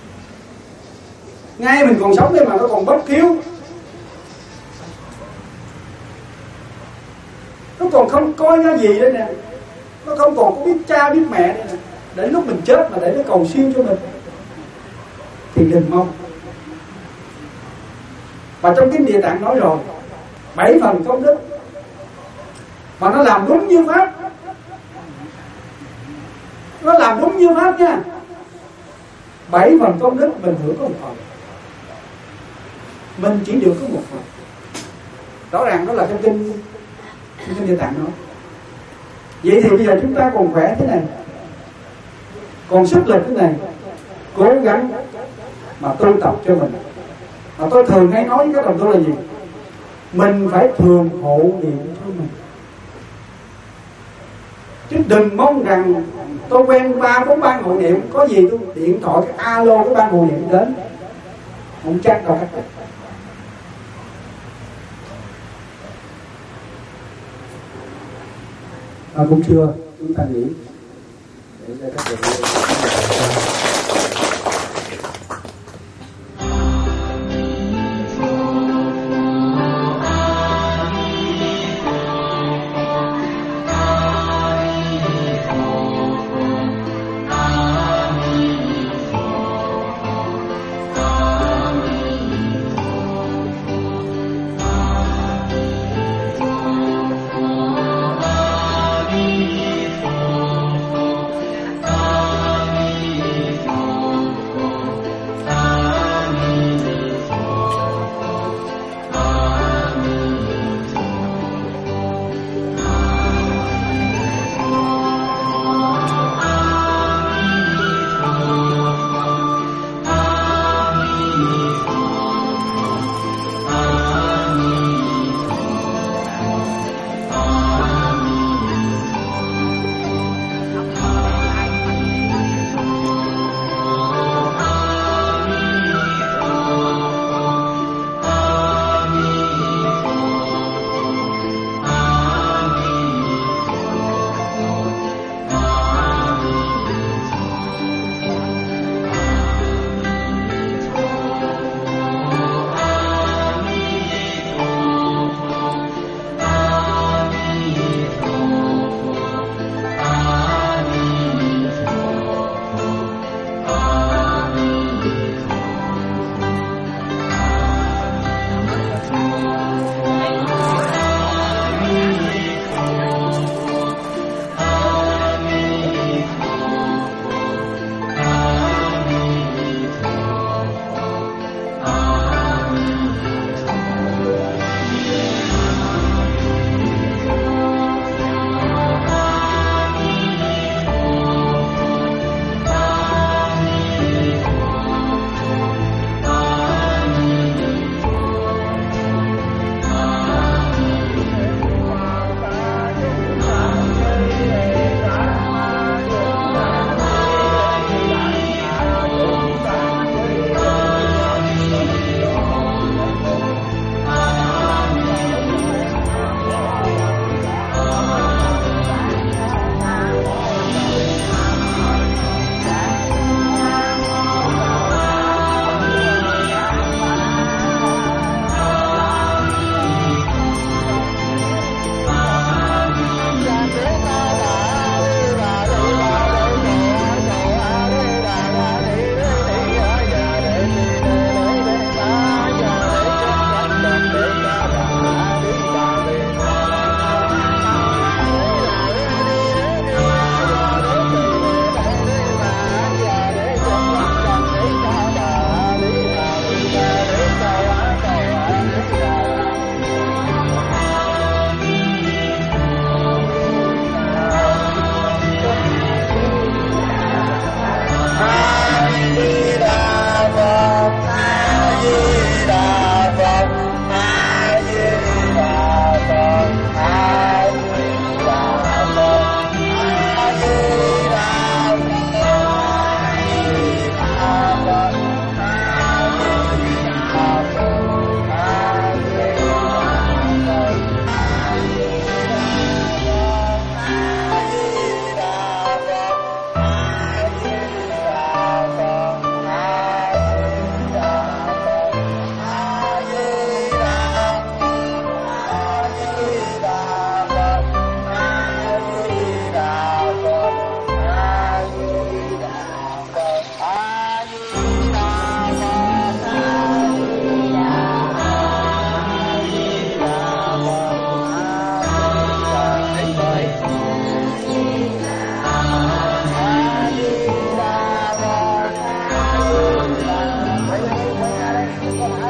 Ngay mình còn sống đây mà nó còn bất hiếu, nó còn không coi ra gì đây nè, nó không còn có biết cha biết mẹ đây nè. Để lúc mình chết mà để nó cầu siêu cho mình thì đừng mong. Và trong Kinh Địa Tạng nói rồi, bảy phần công đức mà nó làm đúng như pháp, nó làm đúng như pháp nha. Bảy phần công đức mình hưởng có một phần, mình chỉ được có một phần. Rõ ràng đó là trong kinh Kinh Địa Tạng nói. Vậy thì bây giờ chúng ta còn khỏe thế này, còn sức lực thế này, cố gắng mà tu tập cho mình. Mà tôi thường hay nói với các đồng tu là gì? Mình phải thường hộ niệm cho mình, chứ đừng mong rằng tôi quen ba bốn ban hộ niệm, có gì tôi điện thoại cái alo cái ban hộ niệm đến, không chắc đâu các bạn. À, cũng chưa, chúng ta nghĩ để cho các bạn.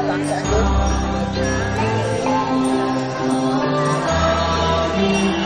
đó là sẽ được.